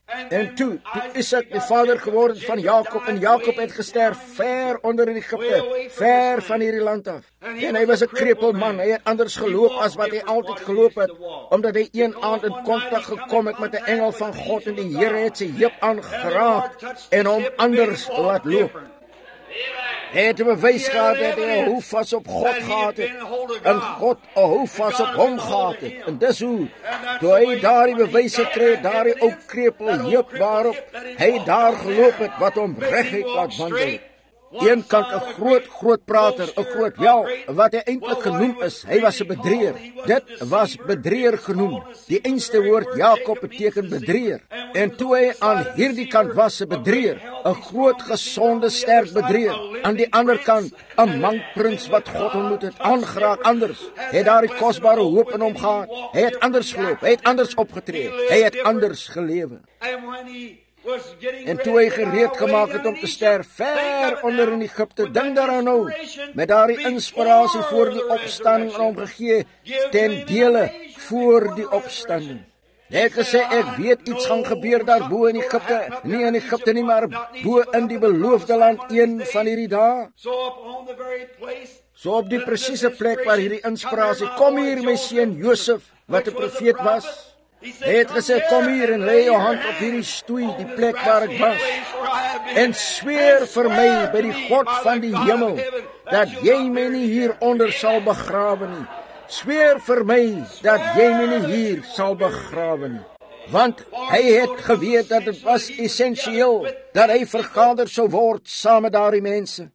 En toe Isak die vader geword het van Jakob, en Jakob het gesterf ver onder in Egipte, ver van hierdie land af. En hy was 'n krepeel man, hy het anders geloop as wat hy altyd geloop het, omdat hy een aand in kontak gekom het met 'n engel van God, en die Here het sy heup aangeraak en hom anders laat loop. Hy het 'n bewys gehad dat hy 'n houvas op God gehad het, en God 'n houvas op hom gehad het. En dis hoe, toe hy daardie bewys gekry het, daardie ou krepel heup waarop hy daar geloop het, wat hom reguit laat wandel. Een kant 'n groot prater, 'n groot, wat hy eintlik genoem is, hy was 'n bedrieër. Dit was bedrieër genoem. Die einste woord Jakob beteken bedrieër. En toe hy aan hierdie kant was 'n bedrieër, 'n groot, gesonde, sterk bedrieër. Aan die ander kant 'n mankprins wat God ontmoet het, aangeraak anders. Het daardie kosbare hoop in hom gehad. Hy het anders geloop, hy het anders opgetree, hy het anders gelewe. En toe hy gereed gemaak het om te sterf, ver onder in Egipte, dink daaraan nou, met daardie inspirasie voor die opstanding aan hom gegee, ten dele voor die opstanding. Hy het gesê, ek weet iets gaan gebeur daar bo in Egipte, nie in Egipte nie, maar bo in die beloofde land, een van hierdie dae. So op die presiese plek waar hierdie inspirasie, kom hier my seun Josef, wat 'n profeet was. Hy het gesê, kom hier en lê jou hand op hierdie stoei, die plek waar ek was, en sweer vir my by die God van die hemel, dat jy my nie hieronder sal begrawe nie. Sweer vir my dat jy my nie hier sal begrawe nie. Want hy het geweet dat dit was essensieel, dat hy vergader sou word saam met daardie mense.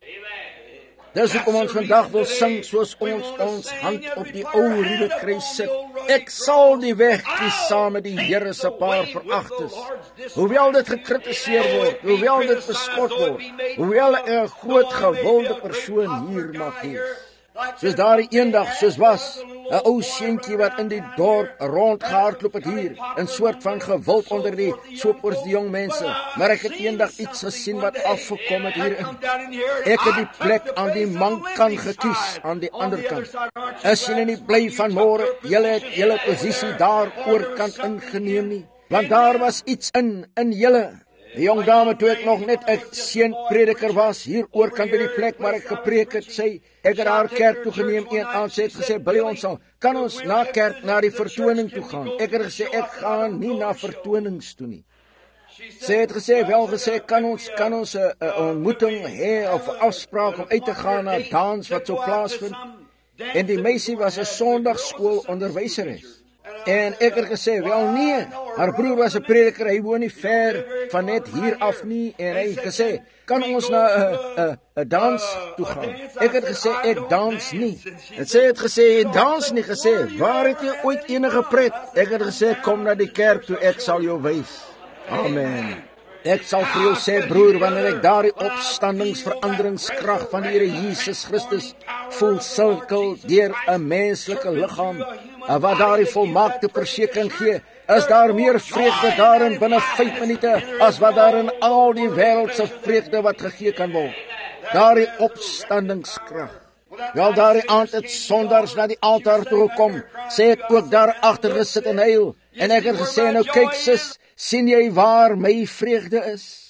Dis hoekom ons vandag wil sing soos ons hand op die ou ruwe kruis sit. Ek sal die weg kies saam met die Here se paar veragtes. Hoewel dit gekritiseer word, hoewel dit bespot word, hoewel 'n groot gewilde persoon hier mag wees. Soos daardie eendag, soos was, 'n ou seentjie wat in die dorp rondgehardloop het hier, 'n soort van gewild onder die sopers, die jong mense. Maar ek het eendag iets gesien wat afgekom het hierin. Ek het die plek aan die mankkant gekies, aan die ander kant. Is julle nie bly van môre, julle het julle posisie daar oorkant ingeneem nie, want daar was iets in julle. Die jong dame, toe ek nog net 'n seunprediker was, hier oorkant by die plek waar ek gepreek het, sê, ek het haar kerk toegeneem een aand, sy het gesê, Billy, kan ons na kerk, na die vertoning toe gaan? Ek het gesê, ek gaan nie na vertonings toe nie. Sy het gesê, kan ons 'n ontmoeting hê, of 'n afspraak om uit te gaan na dans wat sou plaasvind? En die meisie was 'n Sondagskool onderwyseres. En ek het gesê, nee, haar broer was 'n prediker, hy woon nie ver van net hier af nie, en hy het gesê, kan ons na 'n dans toe gaan? Ek het gesê, ek dans nie. En sy het gesê, jy dans nie, gesê, waar het jy ooit enige pret? Ek het gesê, kom na die kerk toe, ek sal jou wys. Amen. Ek sal vir jou sê, broer, wanneer ek daardie opstandingsveranderingskrag van die Here Jesus Christus voel sirkel deur 'n menslike liggaam, wat daardie volmaakte versekering gee, is daar meer vreugde daarin binne 5 minute, as wat daar in al die wêreldse vreugde wat gegee kan word. Daardie opstandingskrag. Wel, daardie aand het sondaars na die altaar toe gekom, sy het ook daar agter gesit en huil, en ek het gesê, nou kyk sis, sien jy waar my vreugde is?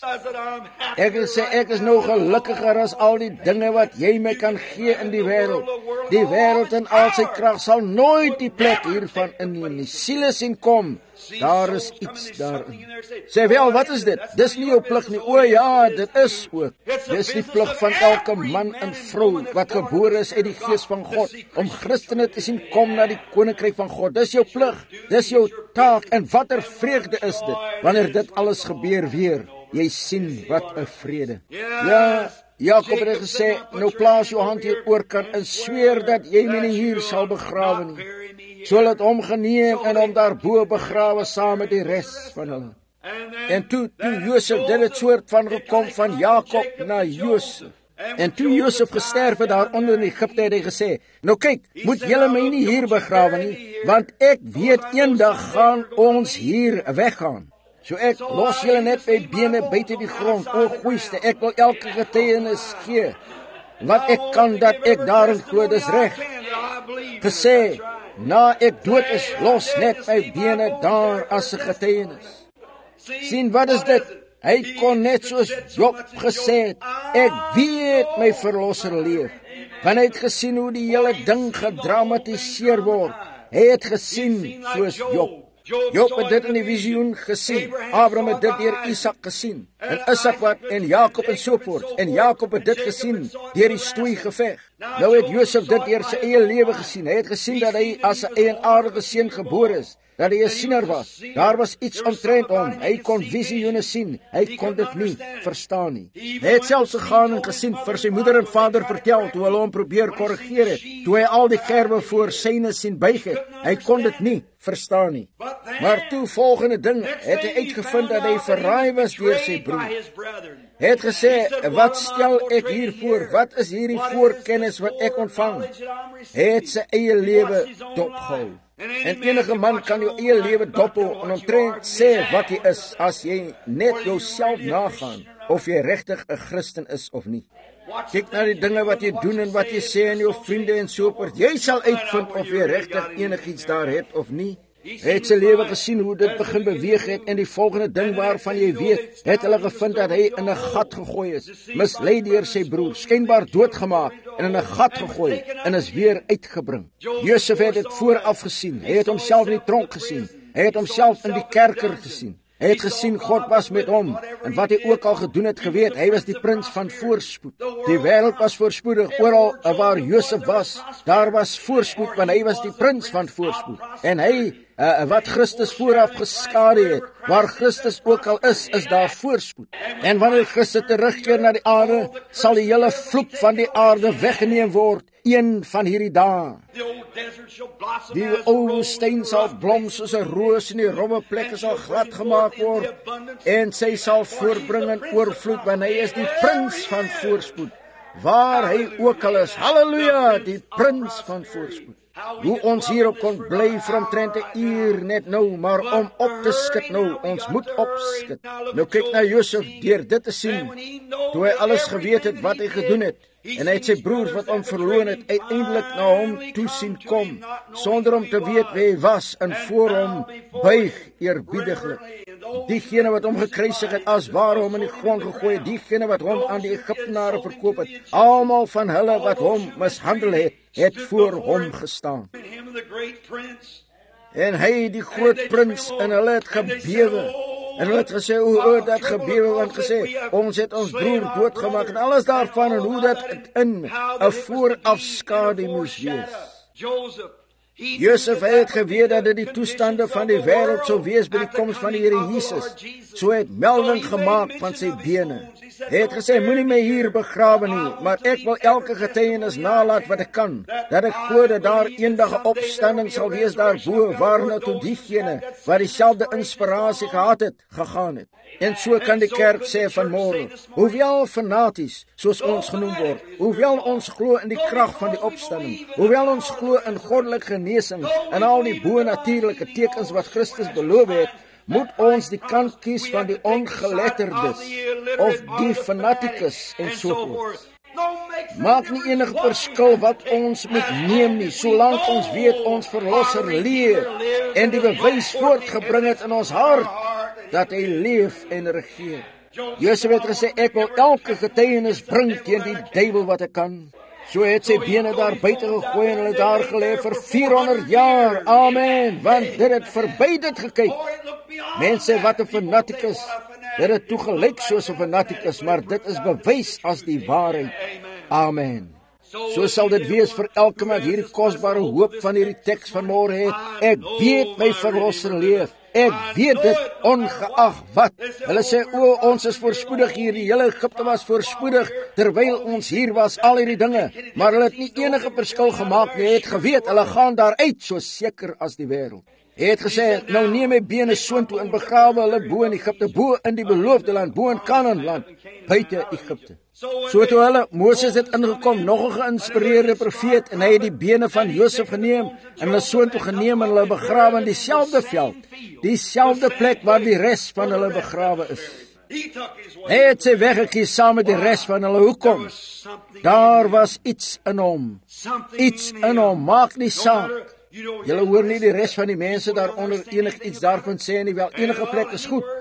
Ek het gesê, ek is nou gelukkiger as al die dinge wat jy my kan gee in die wêreld. Die wêreld in al sy krag sal nooit die plek hiervan inneem nie. Siele sien kom, daar is iets daarin. Sê wel, wat is dit? Dis nie jou plig nie. O ja, dit is ook. Dis die plig van elke man en vrou wat gebore is uit die gees van God, om Christene te sien kom na die koninkryk van God. Dis jou plig, dis jou taak, en watter vreugde is dit, wanneer dit alles gebeur weer. Jy sien wat 'n vrede. Ja, Jakob het gesê, nou plaas jou hand hier oorkant en sweer dat jy my nie hier sal begrawe nie. So het hom geneem en hom daarbo begrawe saam met die res van hulle. En toe Josef, dit het soort van gekom van Jakob na Josef. En toe Josef gesterf het daar onder in Egipte, het hy gesê, nou kyk, moet julle my nie hier begrawe nie, want ek weet eendag gaan ons hier weggaan. So ek los julle net by bene buite die grond, o goeiste, ek wil elke getuienis gee, wat ek kan dat ek daarin glo, dis reg. Gesê, na ek dood is, los net my bene daar as 'n getuienis. Sien, wat is dit? Hy kon net soos Job gesê het, ek weet my verlosser leef. Want hy het gesien hoe die hele ding gedramatiseer word. Hy het gesien soos Job. Job het dit in die visioen gesien. Abraham het dit deur Isak gesien. En Isak en Jakob en so voort. En Jakob het dit gesien deur die stoei geveg. Nou het Josef dit deur sy eie lewe gesien. Hy het gesien dat hy as 'n eienaardige seun gebore is. Dat hy 'n siener was. Daar was iets omtrent hom. Hy kon visioene sien. Hy kon dit nie verstaan nie. Hy het selfs gegaan en gesien vir sy moeder en vader vertel toe hulle hom probeer korrigeer het. Toe hy al die gerwe voor syne sien buig het. Hy kon dit nie verstaan nie. Maar toe volgende ding het hy uitgevind dat hy verraai was deur sy broer. Hy het gesê, wat stel ek hier voor? Wat is hierdie voorkennis wat ek ontvang? Hy het sy eie lewe dopgehou. En enige man kan jou eie lewe dophou en omtrent sê wat jy is, as jy net jouself nagaan, of jy regtig 'n Christen is of nie. Kyk na die dinge wat jy doen en wat jy sê aan jou vriende en so voort. Jy sal uitvind of jy regtig enigiets daar het of nie. Hy het sy lewe gesien hoe dit begin beweeg het en die volgende ding waarvan jy weet, het hulle gevind dat hy in 'n gat gegooi is, mislei deur sy broer, skynbaar doodgemaak en in 'n gat gegooi en is weer uitgebring. Josef het dit vooraf gesien. Hy het homself in die tronk gesien. Hy het homself in die kerker gesien. Hy het gesien God was met hom en wat hy ook al gedoen het geweet, hy was die prins van voorspoed. Die wêreld was voorspoedig, oral waar Josef was, daar was voorspoed want hy was die prins van voorspoed. En hy wat Christus vooraf geskadu het, waar Christus ook al is daar voorspoed. En wanneer Christus terugkeer na die aarde, sal die hele vloek van die aarde weggeneem word, een van hierdie dae. Die ou woestyn sal blom soos 'n roos en die rowwe plekke sal glad gemaak word en sy sal voortbring in oorvloed want hy is die prins van voorspoed. Waar hy ook al is, halleluja, die prins van voorspoed. Hoe ons hierop kon bly vir omtrent 'n uur net nou, maar om op te skud nou, ons moet opskud. Nou kyk na Josef deur dit te sien, toe hy alles geweet het wat hy gedoen het, en hy het sy broers wat hom verloon het, uiteindelik na hom toe sien kom, sonder om te weet wie hy was, en voor hom buig eerbiediglik. Diegene wat hom gekruisig het, as ware hom in die grond gegooi het, diegene wat hom aan die Egiptenare verkoop het, almal van hulle wat hom mishandel het voor hom gestaan. En hy, die groot prins, en hulle het gebewe. En hulle het gesê, hoe dat gebewe, want gesê, ons het ons broer doodgemaak, en alles daarvan, en hoe dat in 'n voorafskadu moes wees. Josef het geweet dat dit die toestande van die wêreld sou wees by die koms van die Here Jesus. So het melding gemaak van sy bene. Hy het gesê, moenie my hier begrawe nie, maar ek wil elke getuienis nalat wat ek kan, dat ek glo dat daar eendag 'n opstanding sal wees daarbo, waarna toe diegene wat dieselfde inspirasie gehad het, gegaan het. En so kan die kerk sê vanmôre, hoewel fanaties, soos ons genoem word, hoewel ons glo in die krag van die opstanding, hoewel ons glo in goddelike genesing en al die bo-natuurlike tekens wat Christus beloof het, moet ons die kant kies van die ongeletterdes of die fanatikus en so voort. Maak nie enige verskil wat ons moet neem nie, solank ons weet ons verlosser leef en die bewys voortgebring het in ons hart dat hy leef en regeer. Josef het gesê, ek wil elke getuienis bring teen die duiwel wat ek kan. So het sy bene daar buite gegooi en hulle daar gelê vir 400 jaar. Amen, want dit het verby dit gekyk. Mense, wat 'n fanatikus. Dit het toegelyk soos 'n fanatikus, maar dit is bewys as die waarheid. Amen. So sal dit wees vir elke wat hierdie kosbare hoop van hierdie teks vanmôre het. Ek weet my verlosser leef. Ek weet dit ongeag wat. Hulle sê, ons is voorspoedig hier, die hele Egipte was voorspoedig, terwyl ons hier was, al hierdie dinge. Maar hulle het nie enige verskil gemaak nie, het geweet, hulle gaan daar uit, so seker as die wêreld. Hy het gesê, nou neem my bene soontoe en begrawe hulle bo in Egipte, bo in die beloofde land, bo in Kanaan land, buite Egipte. So toe hulle, Moses het ingekom, nog 'n geïnspireerde profeet, en hy het die bene van Josef geneem, en hulle soontoe geneem, en hulle begrawe in dieselfde veld, dieselfde plek waar die res van hulle begrawe is. Hy het sy weggekies saam met die res van hulle. Hoekom? Daar was iets in hom. Iets in hom, maak nie saak. Julle hoor nie die res van die mense daaronder enig iets daarvan sê nie, wel enige plek is goed.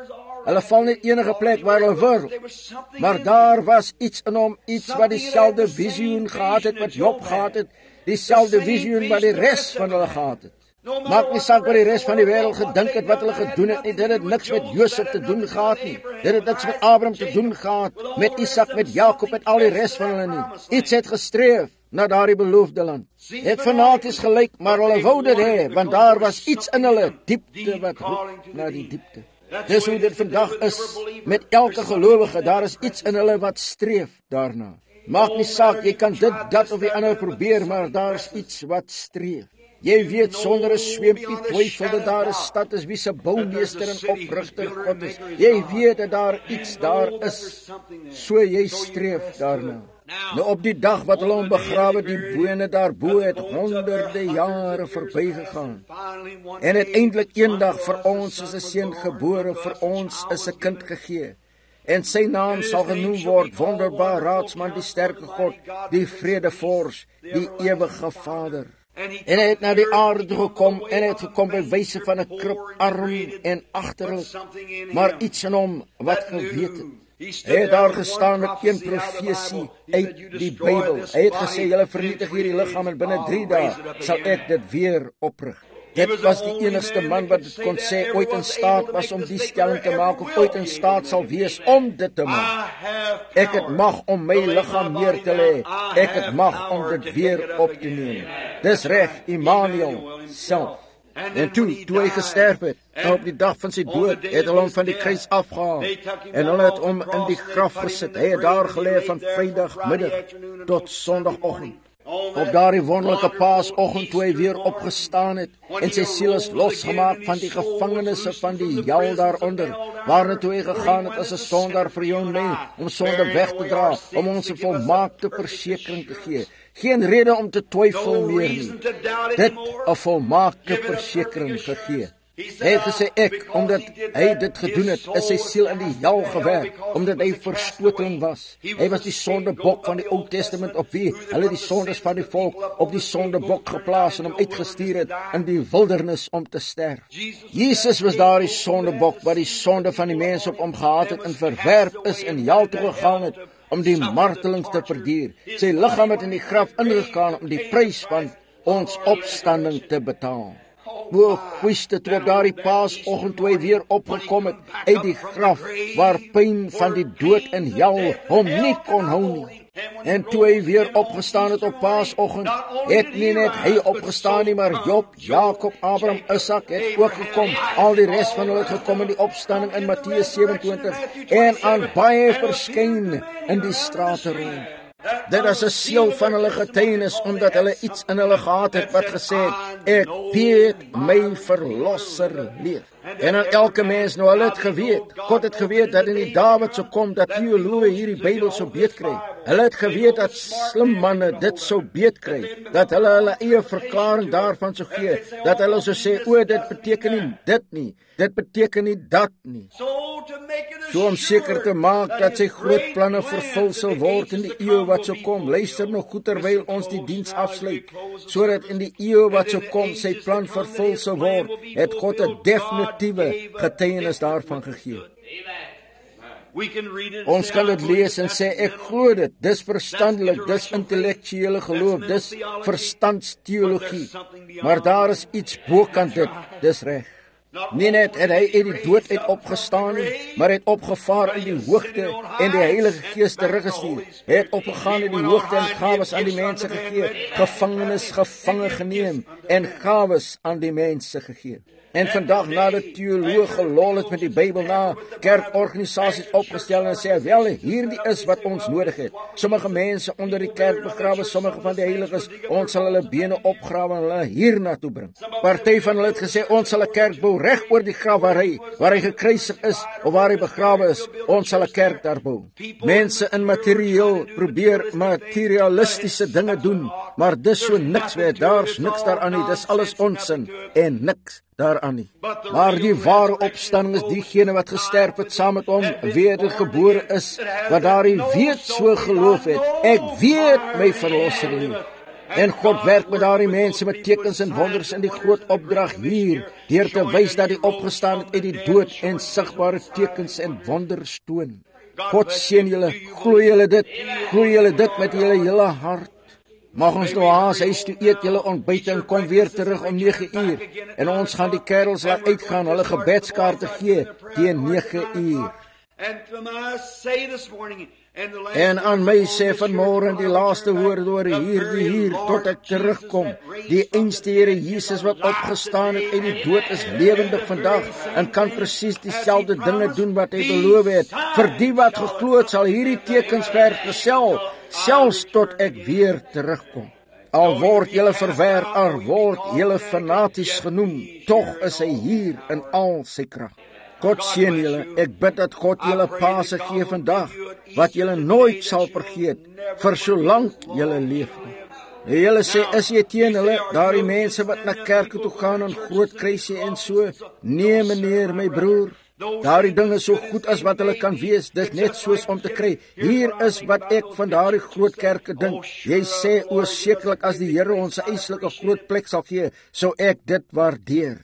Hulle val net enige plek waar hulle wil. Maar daar was iets in hom, iets wat dieselfde visioen gehad het wat Job gehad het, dieselfde visioen wat die res van hulle gehad het. Maak nie saak wat die res van die wêreld gedink het, wat hulle gedoen het nie. Dit het niks met Josef te doen gehad nie. Dit het niks met Abraham te doen gehad, met Isak, met Jakob, met al die res van hulle nie. Iets het gestreef na daardie beloofde land. Het fanaties gelyk, maar hulle wou dit hê, want daar was iets in hulle, diepte wat roep na die diepte. Dis hoe dit vandag is met elke gelowige, daar is iets in hulle wat streef daarna. Maak nie saak, jy kan dit, dat of die ander probeer, maar daar is iets wat streef. Jy weet sonder 'n sweempie twyfel dat daar 'n stad is wie se boumeester en oprigter God is. Jy weet dat daar iets daar is, so jy streef daarna. Nou op die dag wat hulle hom begrawe, die bone daarbo het honderde jare verbygegaan. En uiteindelik eendag vir ons is 'n seun gebore, vir ons is 'n kind gegee. En sy naam sal genoem word Wonderbaar Raadsman, die sterke God, die Vredevors, die ewige Vader. En hy het na die aarde toe gekom, en hy het gekom by wyse van 'n krop, arm en agterlik, maar iets in hom wat geweet het. Hy het daar gestaan met een profesie uit die Bybel. Hy het gesê, julle vernietig hierdie liggaam en binne 3 dae sal ek dit weer oprig. Dit was die enigste man wat dit kon sê, ooit in staat was om die stelling te maak, of ooit in staat sal wees om dit te maak. Ek het mag om my liggaam neer te lê. Ek het mag om dit weer op te neem. Dis reg, Immanuel self. En toe hy gesterf het, en op die dag van sy dood, het hulle hom van die kruis afgehaal, en hulle het hom in die graf gesit. Hy het daar gelê van Vrydagmiddag tot Sondagoggend. Op daardie wonderlike Paasoggend toe hy weer opgestaan het, en sy siel is losgemaak van die gevangenisse van die hel daaronder, waarna toe hy gegaan het as 'n sondaar vir jou en my, om sonde weg te dra, om ons 'n volmaakte versekering te gee. Geen rede om te twyfel meer nie. Dit 'n volmaakte versekering gegee. Hy het gesê omdat hy dit gedoen het, is sy siel in die hel gewerk, omdat hy verstoteling was. Hy was die sondebok van die Ou Testament, op wie hulle die sondes van die volk op die sondebok geplaas en hom uitgestuur het in die wildernis om te sterf. Jesus was daar die sondebok wat die sonde van die mens op hom gehad het en verwerp is en hel toe gegaan het om die marteling te verduur. Sy liggaam het in die graf ingegaan om die prys van ons opstanding te betaal. O, goeieste, toe op daardie Paasoggend toe hy weer opgekom het uit die graf, waar pyn van die dood en hel hom nie kon hou nie. En toe hy weer opgestaan het op Paasoggend, het nie net hy opgestaan nie, maar Job, Jakob, Abraham, Isak het ook gekom. Al die res van hulle het gekom in die opstanding in Matteus 27 en aan baie verskyn in die strate rond. Dit is 'n seël van hulle getuienis, omdat hulle iets in hulle gehad het wat gesê het, ek weet my verlosser leef. En aan elke mens, nou hulle het geweet, God het geweet dat in die dae wat sou kom, dat teoloë hierdie Bybel sou beetkry. Hulle het geweet dat slim manne dit sou beetkry, dat hulle eie verklaring daarvan sou gee, dat hulle sou sê, o, dit beteken nie dit nie, dit beteken nie dat nie. So om seker te maak dat sy groot planne vervul sal word in die eeu wat sou kom, luister nog goed terwyl ons die diens afsluit, sodat in die eeu wat sou kom sy plan vervul sal word, het God 'n definitiewe getuienis daarvan gegee. Ons kan dit lees en sê, ek glo dit, dis verstandelik, dis intellektuele geloof, dis verstandsteologie, maar daar is iets bokant dit, dis reg. Nie net het hy uit die dood uit opgestaan nie, maar het opgevaar in die hoogte en die Heilige Gees teruggestuur. Hy het opgegaan in die hoogte en gawes aan die mense gegee, gevangenes gevange geneem en gawes aan die mense gegee. En vandag nadat teoloë gelol het met die Bybel na, kerkorganisasies opgestel en sê, wel, hierdie is wat ons nodig het. Sommige mense onder die kerk begrawe, sommige van die heiliges, ons sal hulle bene opgrawe en hulle hier naartoe bring. Party van hulle het gesê, ons sal 'n kerk bou reg oor die graf waar hy gekruisig is, of waar hy begrawe is, ons sal 'n kerk daar bou. Mense in materieel probeer materialistiese dinge doen, maar dis so niks werd, daar's niks daaraan nie, dis alles onsin en niks daaraan nie. Maar die ware opstanding is diegene wat gesterf het saam met hom, wedergebore is, wat daarin weet so geloof het, ek weet my verlosser leef. En God werk met daardie mense met tekens en wonders in die groot opdrag hier, deur te wys dat hy opgestaan het uit die dood en sigbare tekens en wonders toon. God seën julle, glo julle dit met julle hele hart. Mag ons nou haas huis toe eet julle ontbyt en kom weer terug om 9 uur. En ons gaan die kerels laat uitgaan, hulle gebedskaarte gee teen 9 uur. En aan my sê vanmorgen die laaste woorde oor hier tot ek terugkom. Die einste Here Jesus wat opgestaan het uit die dood is lewendig vandag en kan presies dieselfde dinge doen wat hy beloof het. Vir die wat geglo het sal hierdie tekens vergesel, selfs tot ek weer terugkom. Al word julle verwerp, al word julle fanaties genoem, tog is hy hier in al sy krag. God seën julle. Ek bid dat God julle Paase gee vandag, wat julle nooit sal vergeet, vir solank julle leef. Julle sê, is jy teen hulle, daardie mense wat na kerke toe gaan en groot kruise en so? Nee meneer, my broer, daardie dinge so goed as wat hulle kan wees, dis net soos om te kry. Hier is wat ek van daardie groot kerke dink. Jy sê, sekerlik as die Here ons 'n eislike groot plek sal gee, sou ek dit waardeer.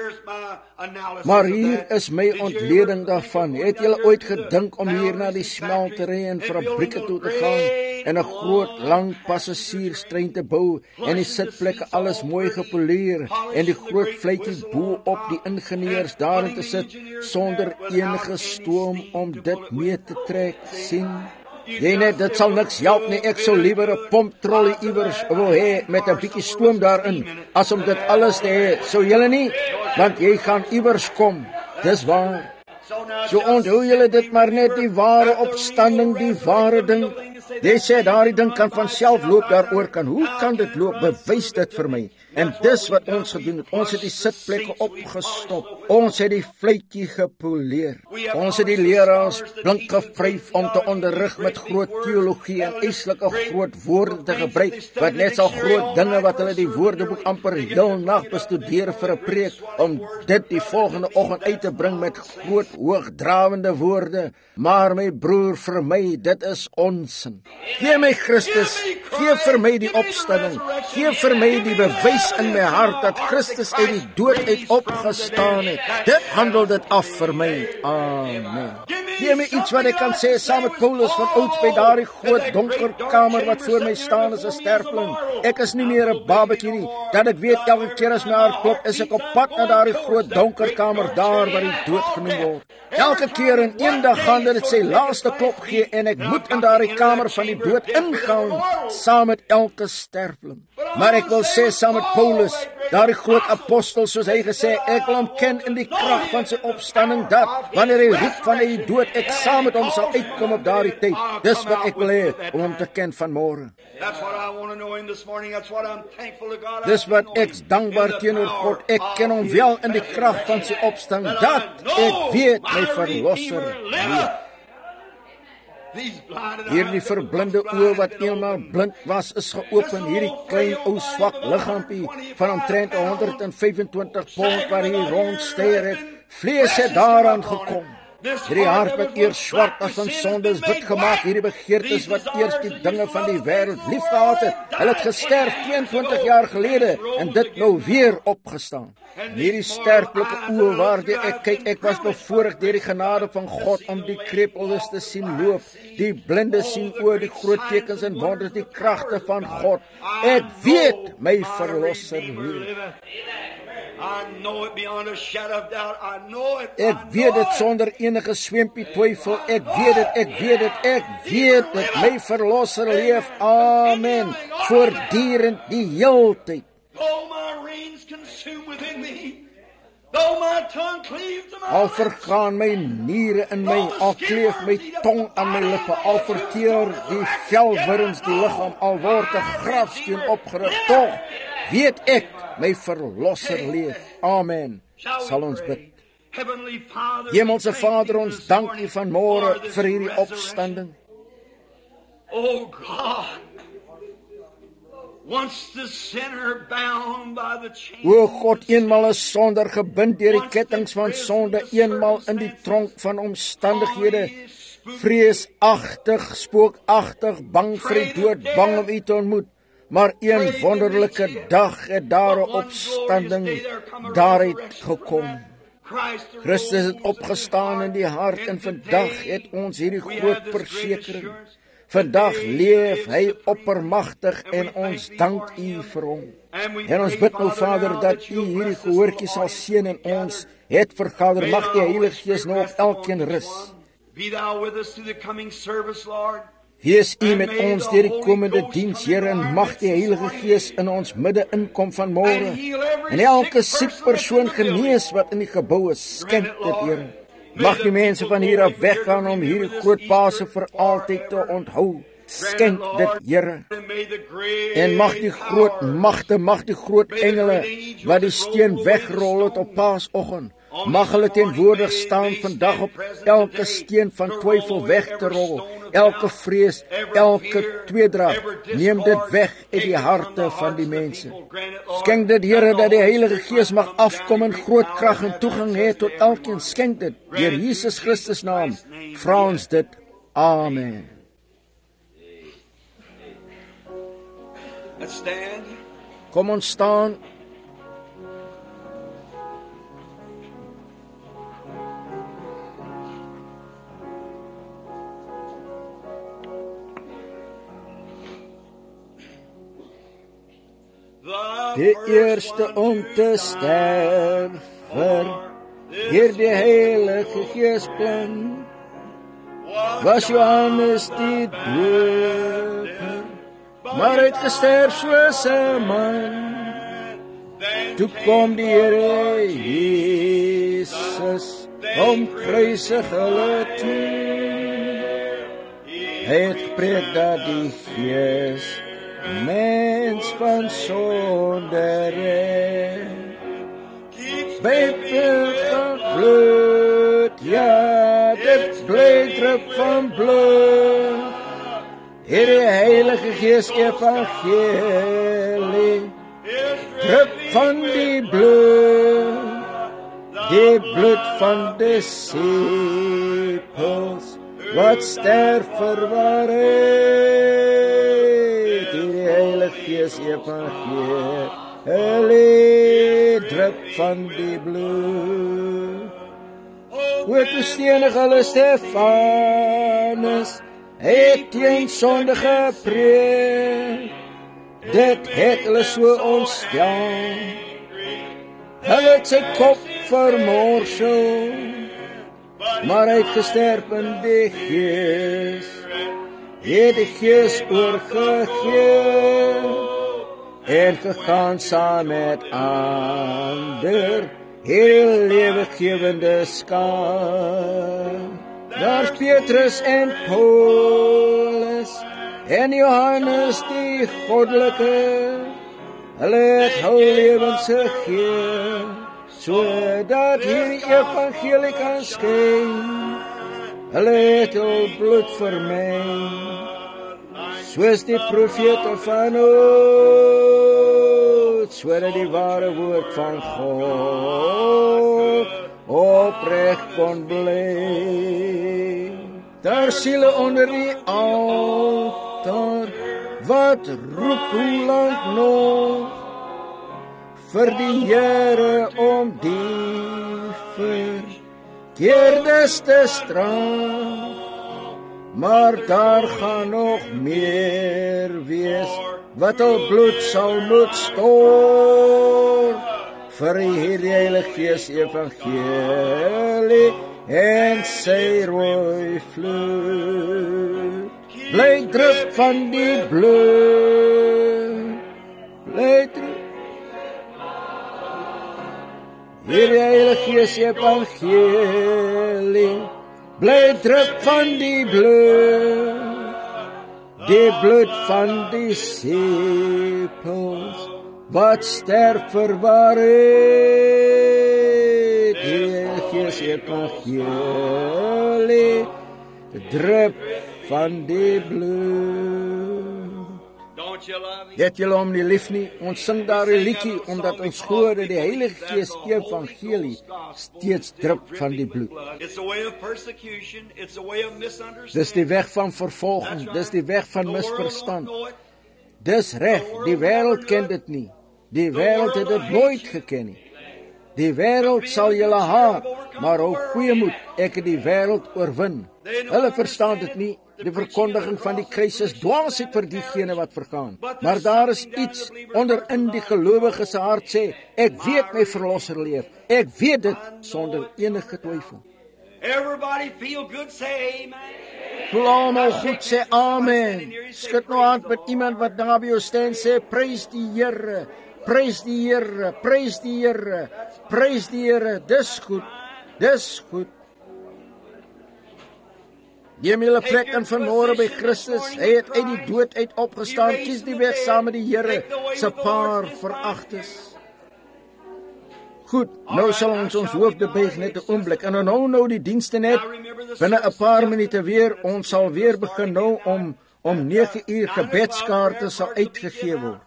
Maar hier is my ontleding daarvan. Het julle ooit gedink om hier na die smeltery en fabrieke toe te gaan en 'n groot, lang passasierstrein te bou en die sitplekke alles mooi gepoleer en die groot vletjie bo op die ingenieurs daarin te sit sonder enige stoom om dit mee te trek, sien? Jy net, dit sal niks help nie, ek sou liewer 'n pomptrolley iewers wil hê met 'n bietjie stoom daarin, as om dit alles te hê, sou julle nie? Want jy gaan iewers kom, dis waar. So onthou julle dit maar net, die ware opstanding, die ware ding. Jy sê, daardie ding kan vanself loop daaroor kan. Hoe kan dit loop? Bewys dit vir my. En dis wat ons gedoen het. Ons het die sitplekke opgestop. Ons het die vletjie gepoleer. Ons het die leraars blink gevryf om te onderrig met groot teologie en eislike groot woorde te gebruik, wat net sal groot dinge wat hulle die woordeboek amper heel nag bestudeer vir 'n preek, om dit die volgende oggend uit te bring met groot hoogdrawende woorde. Maar my broer, vir my, dit is onsin. Gee my Christus, gee vir my die opstanding, gee vir my die bewys in my hart dat Christus uit die dood uit opgestaan het. Dit handel dit af vir my. Amen. Gee my iets wat ek kan sê saam met Paulus van ouds by daardie groot donker kamer wat voor my staan as 'n sterfling. Ek is nie meer 'n babatjie nie, dat ek weet elke keer as my hart klop, is ek op pad na daardie groot donker kamer daar waar die dood genoem word. Elke keer en eendag gaan dit sy laaste klop gee en ek moet in daardie kamer van die dood ingaan, saam met elke sterfling. Maar ek wil sê saam met Paulus, daardie groot apostel, soos hy gesê, ek wil hom ken in die krag van sy opstanding, dat wanneer hy roep van die dood, ek saam met hom sal uitkom op daardie tyd. Dis wat ek wil hê, om hom te ken vanmôre. Dis wat ek dankbaar teenoor God, ek ken hom wel in die krag van sy opstanding, dat ek weet my verlosser leef. Hierdie verblinde oë wat eenmaal blind was, is geopen. Hierdie klein ou swak liggaampie van omtrent 125 pond waar hy rondsteer het, vlees het daaraan gekom. Hierdie hart wat eers swart as van sonde is wit gemaak, hierdie begeertes wat eers die dinge van die wêreld lief gehad het, hulle het gesterf 22 jaar gelede en dit nou weer opgestaan. En hierdie sterflike oë waarde ek kyk, ek was bevoorreg deur die genade van God om die krepeldes te sien loop, die blinde sien oor die groot tekens en wonders, die kragte van God. Ek weet my verlosser leef. Ek weet dit sonder enige swempie twyfel. Ek weet dit, my verlosser leef. Amen. Voortdurend die heeltyd. Al vergaan my niere in my, al kleef my tong aan my lippe, al verteer die velwurms die liggaam, al word 'n grafsteen opgerig, tog weet ek my verlosser leef. Amen. Sal ons bid. Hemelse Vader, ons dank U vanmôre vir hierdie opstanding. Oh God, once the sinner bound by the chain. O God, eenmal 'n sonder gebind deur die kettinge van sonde, eenmal in die tronk van omstandighede, vreesagtig, spookagtig, bang vir die dood, bang om U te ontmoet. Maar een wonderlike dag het daar 'n opstanding daaruit gekom. Christus het opgestaan in die hart en vandag het ons hierdie groot versekering. Vandag leef hy oppermagtig en ons dank U vir hom. En ons bid nou Vader dat U hierdie gehoortjie sal seën en ons het vergader. Mag die Heilige Gees nou op elkeen rus. Wees U met ons deur die komende diens, Here, en mag die Heilige Gees in ons midde inkom vanmôre. En elke siek persoon genees wat in die gebou is, skenk dit, Here. Mag die mense van hier af weggaan om hierdie groot Paase vir altyd te onthou. Skenk dit, Here. En mag die groot magte, mag die groot engele wat die steen wegrol het op Paasoggend, mag hulle teenwoordig staan vandag op elke steen van twyfel weg te rol, elke vrees, elke tweedrag, neem dit weg uit die harte van die mense. Skenk dit, Here, dat die Heilige Gees mag afkom in groot krag en toegang hê tot elkeen. Skenk dit, deur Jesus Christus naam, vra ons dit. Amen. Let's stand. Kom ons staan. Die eerste om te sterven, deur die Heilige Gees plan, was Johannes die doper, maar hy het gesterf soos 'n man. Toe kom die Here Jesus, om kruisig hulle toe. Hy het gepreek dat die Gees mens van sonde red. Baby van bloed, ja, dit bloeddrup van bloed. Hier die Heilige Gees evangelie, drup van die bloed van disciples, wat sterf vir waarheid. Hier die Heilige Gees evangelie, drup van die bloed. Hoe toestenig hulle Stefanus, het teen sonde gepreek, dit het hulle so ontstel. Hulle het sy kop vermorsel, maar hy het gesterf in die Gees, het die Gees oorgegee, en gegaan saam met ander, heel lewegewende skaar. Daar's Petrus en Paulus en Johannes die goddelike, hulle het hul lewens gegee, sodat hierdie evangelie kan skyn. Hulle het hul bloed vermeng, soos die profete van oud, sodat die ware woord van God opreg kon bly. Daar siele onder die altaar, wat roep hoe lank nog, vir die Here om die verkeerdes te straf. Maar daar gaan nog meer wees, wat al bloed sal moet stort, vir die Heilige Gees evangelie en sy rooi vloed. Bly drup van die bloed, bly drup. Die Heilige Gees evangelie, bly drup van die bloed van disciples, wat sterf vir waarheid. Die Gees evangelie, drup van die bloed. Het julle hom nie lief nie? Ons sing daar 'n liedjie, omdat ons glo dat die Heilige Gees evangelie steeds drup van die bloed. Dis die weg van vervolging, dis die weg van misverstand. Dis reg, die wêreld ken dit nie. Die wêreld het dit nooit geken nie. Die wêreld sal julle haat, maar hou goeie moed, ek het die wêreld oorwin. Hulle verstaan dit nie. Die verkondiging van die kruis is dwaasheid vir diegene wat vergaan. Maar daar is iets onderin die gelowige se hart sê, ek weet my verlosser leef. Ek weet dit sonder enige twyfel. Everybody feel good, say amen. Voel almal goed, sê amen. Skud nou hand met iemand wat daar by jou staan, sê prys die Here. Prys die Here, prys die Here, prys die Here. Dis goed. Dis goed. Neem julle plek in vanmôre by Christus. Hy het uit die dood uit opgestaan. Kies die weg saam met die Here se paar veragtes. Goed, nou sal ons hoofde buig net 'n oomblik. En nou die dienste net. Binne 'n paar minute weer. Ons sal weer begin nou om 9 uur gebedskaarte sal uitgegee word.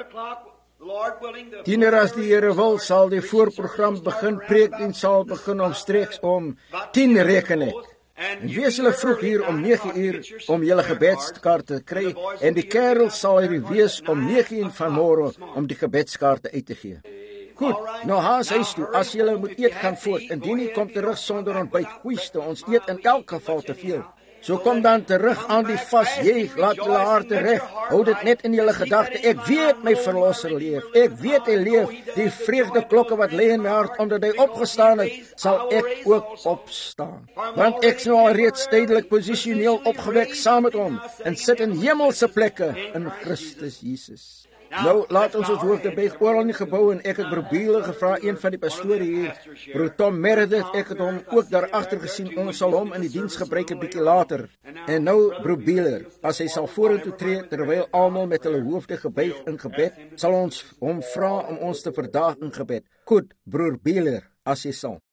10 uur as die Here wil, sal die voorprogram begin. Preekdiens sal begin omstreeks om 10 reken ek. En wees hulle vroeg hier om 9 uur om julle gebedskaarte te kry. En die kerel sal hier wees om 9 uur vanmôre om die gebedskaarte uit te gee. Goed, nou haas huis toe, as julle moet eet gaan voort, indien nie kom terug sonder ontbyt, goeieste, ons eet in elk geval te veel. So kom dan terug aan die vas, jy laat julle harte reg, hou dit net in julle gedagte, ek weet my verlosser leef, ek weet hy leef, die vreugde klokke wat lê in my hart, omdat hy opgestaan het, sal ek ook opstaan. Want ek is nou al reeds tydelik posisioneel opgewek saam met hom, en sit in hemelse plekke in Christus Jesus. Nou, laat ons hoofde buig oral in die gebou en ek het broer Biele gevra, een van die pastore hier, broer Tom Meredith, ek het hom ook daar agter gesien, ons sal hom in die diens gebruik 'n bietjie later. En nou, broer Biele, as hy sal vorentoe tree, terwyl almal met hulle hoofde gebuig in gebed, sal ons hom vra om ons te verdaag in gebed. Goed, broer Biele, as jy sal.